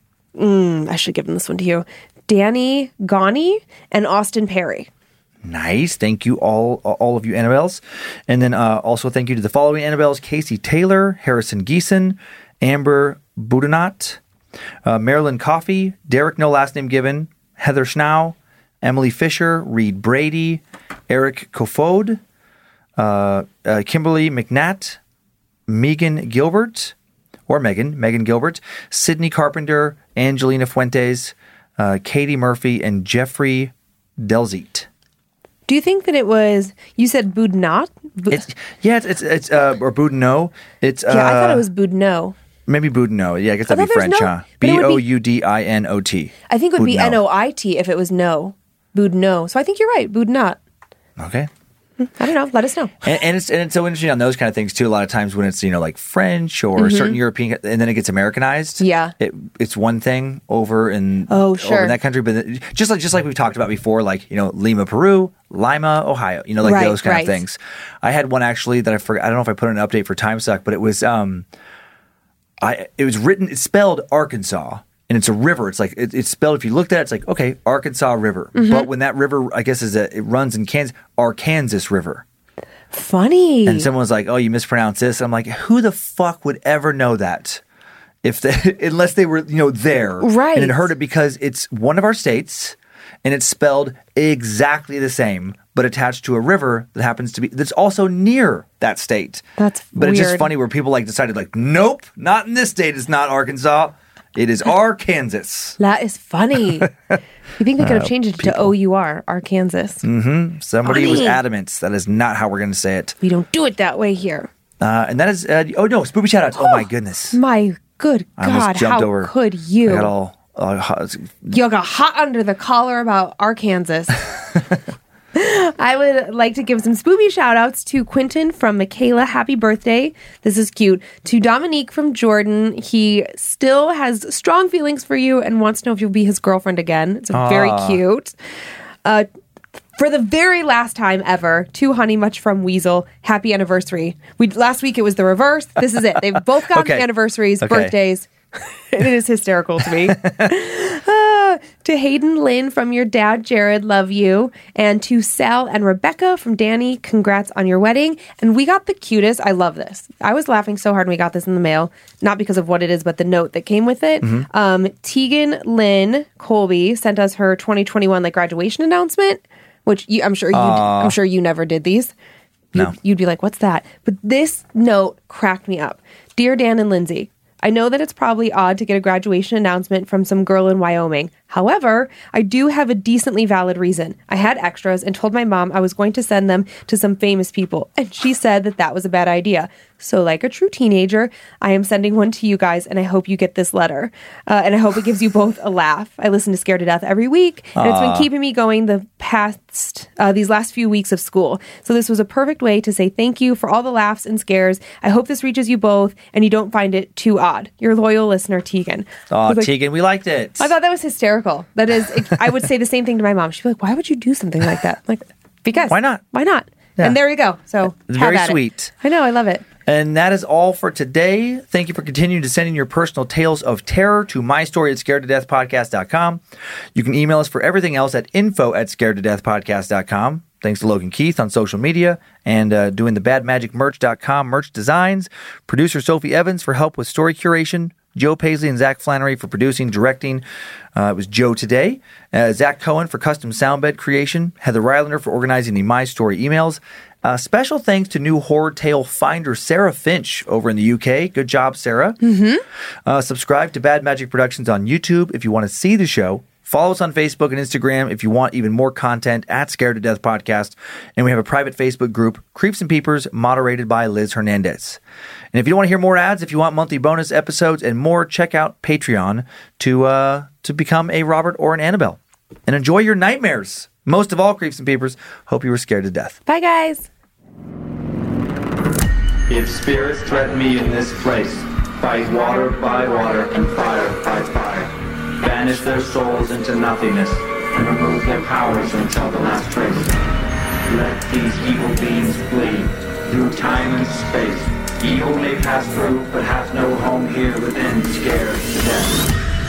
Mm, I should give them this one to you. Danny Gawney and Austin Perry. Nice. Thank you, all all of you Annabelles. And then uh, also thank you to the following Annabelles: Casey Taylor, Harrison Geeson, Amber Boudinot, uh, Marilyn Coffey, Derek, no last name given, Heather Schnau, Emily Fisher, Reed Brady, Eric Kofod, uh, uh, Kimberly McNatt, Megan Gilbert, or Megan, Megan Gilbert, Sydney Carpenter, Angelina Fuentes, uh, Katie Murphy, and Jeffrey Delzeet. Do you think that it was? You said Boudinot. Bu- It's yeah, it's it's, it's uh, or Boudinot. It's uh, yeah, I thought it was Boudinot. maybe Boudinot. Yeah, I guess that'd I be thought there's French, no- huh? but it B would be- O U D I N O T. I think it would be Boudinot. N O I T if it was no. Boudinot. So I think you're right. Boudinot. Okay. I don't know. Let us know. And, and it's and it's so interesting on those kind of things too. A lot of times when it's you know like French or certain European, and then it gets Americanized. Mm-hmm. Yeah. it, it's one thing over in Oh, over sure. in that country, but it- just like just like we've talked about before, like you know Lima, Peru, Lima, Ohio, you know like Right, those kind right. of things. I had one actually that I forgot. I don't know if I put in an update for Time Suck, but it was um, I it was written. It's spelled Arkansas. And it's a river. It's like it, it's spelled. If you looked at it, it's like okay, Arkansas River. Mm-hmm. But when that river, I guess, is a, it runs in Kansas, Arkansas River. Funny. And someone was like, "Oh, you mispronounced this." I'm like, "Who the fuck would ever know that? If they, unless they were, you know, there, Right. And it heard it because it's one of our states, and it's spelled exactly the same, but attached to a river that happens to be that's also near that state. That's but it's just weird. funny where people like decided like, nope, not in this state. It's not Arkansas. It is Arkansas. That is funny. You think they could have changed it to O U R, Arkansas? Somebody was Funny. adamant. That is not how we're going to say it. We don't do it that way here. Uh, and that is, uh, oh no, spoopy shout outs. Oh my goodness. My good I almost God, jumped how over. could you? I got all. Uh, hot- You got hot under the collar about Arkansas. I would like to give some spoopy shout outs to Quentin from Michaela. Happy birthday. This is cute. To Dominique from Jordan. He still has strong feelings for you and wants to know if you'll be his girlfriend again. It's Aww. very cute. Uh, for the very last time ever, to Honey Much from Weasel. Happy anniversary. We Last week it was the reverse. This is it. They've both got Okay. anniversaries, Okay. birthdays. It is hysterical to me. uh, to Hayden Lynn from your dad, Jared, love you. And to Sal and Rebecca from Danny, congrats on your wedding. And we got the cutest. I love this. I was laughing so hard when we got this in the mail, not because of what it is, but the note that came with it. Mm-hmm. Um, Tegan Lynn Colby sent us her twenty twenty-one like graduation announcement, which you, I'm sure you, I'm sure you never did these. You'd, No. you'd be like, what's that? But this note cracked me up. Dear Dan and Lindsay, I know that it's probably odd to get a graduation announcement from some girl in Wyoming. However, I do have a decently valid reason. I had extras and told my mom I was going to send them to some famous people, and she said that that was a bad idea. So like a true teenager, I am sending one to you guys, and I hope you get this letter. Uh, and I hope it gives you both a laugh. I listen to Scared to Death every week, and it's been keeping me going the past, uh, these last few weeks of school. So this was a perfect way to say thank you for all the laughs and scares. I hope this reaches you both, and you don't find it too odd. Your loyal listener, Tegan. Oh, I was like, Tegan, we liked it. I thought that was hysterical. That is, I would say the same thing to my mom. She'd be like, why would you do something like that? I'm like, because. Why not? Why not? Yeah. And there you go. So, It's have very at it. sweet. I know. I love it. And that is all for today. Thank you for continuing to send in your personal tales of terror to my story at scared to death podcast dot com. You can email us for everything else at info at scared to death podcast dot com. Thanks to Logan Keith on social media and uh, doing the bad magic merch dot com merch designs. Producer Sophie Evans for help with story curation. Joe Paisley and Zach Flannery for producing, directing. Uh, it was Joe today. Uh, Zach Cohen for custom sound bed creation. Heather Rylander for organizing the My Story emails. Uh, special thanks to new horror tale finder Sarah Finch over in the U K. Good job, Sarah. Mm-hmm. Uh, subscribe to Bad Magic Productions on YouTube if you want to see the show. Follow us on Facebook and Instagram if you want even more content at Scared to Death Podcast. And we have a private Facebook group, Creeps and Peepers, moderated by Liz Hernandez. And if you don't want to hear more ads, if you want monthly bonus episodes and more, check out Patreon to uh, to become a Robert or an Annabelle. And enjoy your nightmares. Most of all, Creeps and Peepers, hope you were scared to death. Bye, guys. If spirits threaten me in this place, fight water by water and fire by fire. Banish their souls into nothingness and remove their powers until the last trace. Let these evil beings flee through time and space. Evil may pass through, but hath no home here within, scared to death.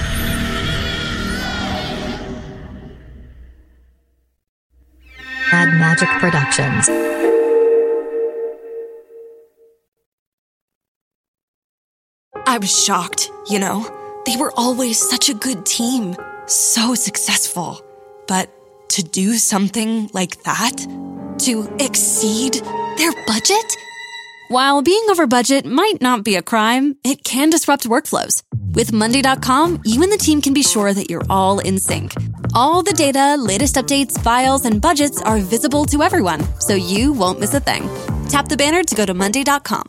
Bad Magic Productions. I was shocked, you know. They were always such a good team, so successful. But to do something like that? To exceed their budget? While being over budget might not be a crime, it can disrupt workflows. With Monday dot com, you and the team can be sure that you're all in sync. All the data, latest updates, files, and budgets are visible to everyone, so you won't miss a thing. Tap the banner to go to Monday dot com.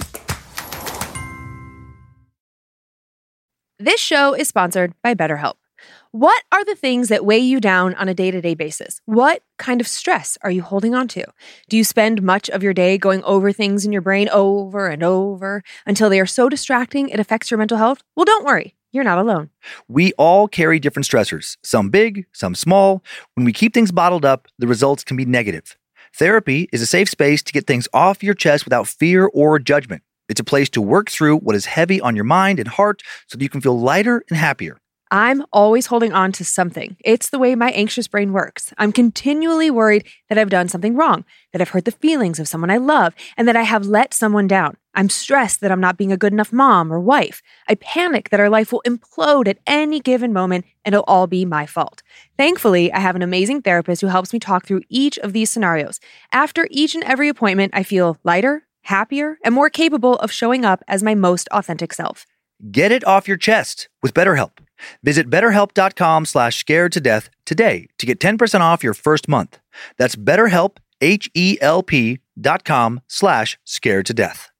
This show is sponsored by BetterHelp. What are the things that weigh you down on a day-to-day basis? What kind of stress are you holding on to? Do you spend much of your day going over things in your brain over and over until they are so distracting it affects your mental health? Well, don't worry. You're not alone. We all carry different stressors, some big, some small. When we keep things bottled up, the results can be negative. Therapy is a safe space to get things off your chest without fear or judgment. It's a place to work through what is heavy on your mind and heart so that you can feel lighter and happier. I'm always holding on to something. It's the way my anxious brain works. I'm continually worried that I've done something wrong, that I've hurt the feelings of someone I love, and that I have let someone down. I'm stressed that I'm not being a good enough mom or wife. I panic that our life will implode at any given moment and it'll all be my fault. Thankfully, I have an amazing therapist who helps me talk through each of these scenarios. After each and every appointment, I feel lighter, happier, and more capable of showing up as my most authentic self. Get it off your chest with BetterHelp. Visit betterhelp.com slash scared to death today to get ten percent off your first month. That's betterhelp, H E L P dot com slash scared to death.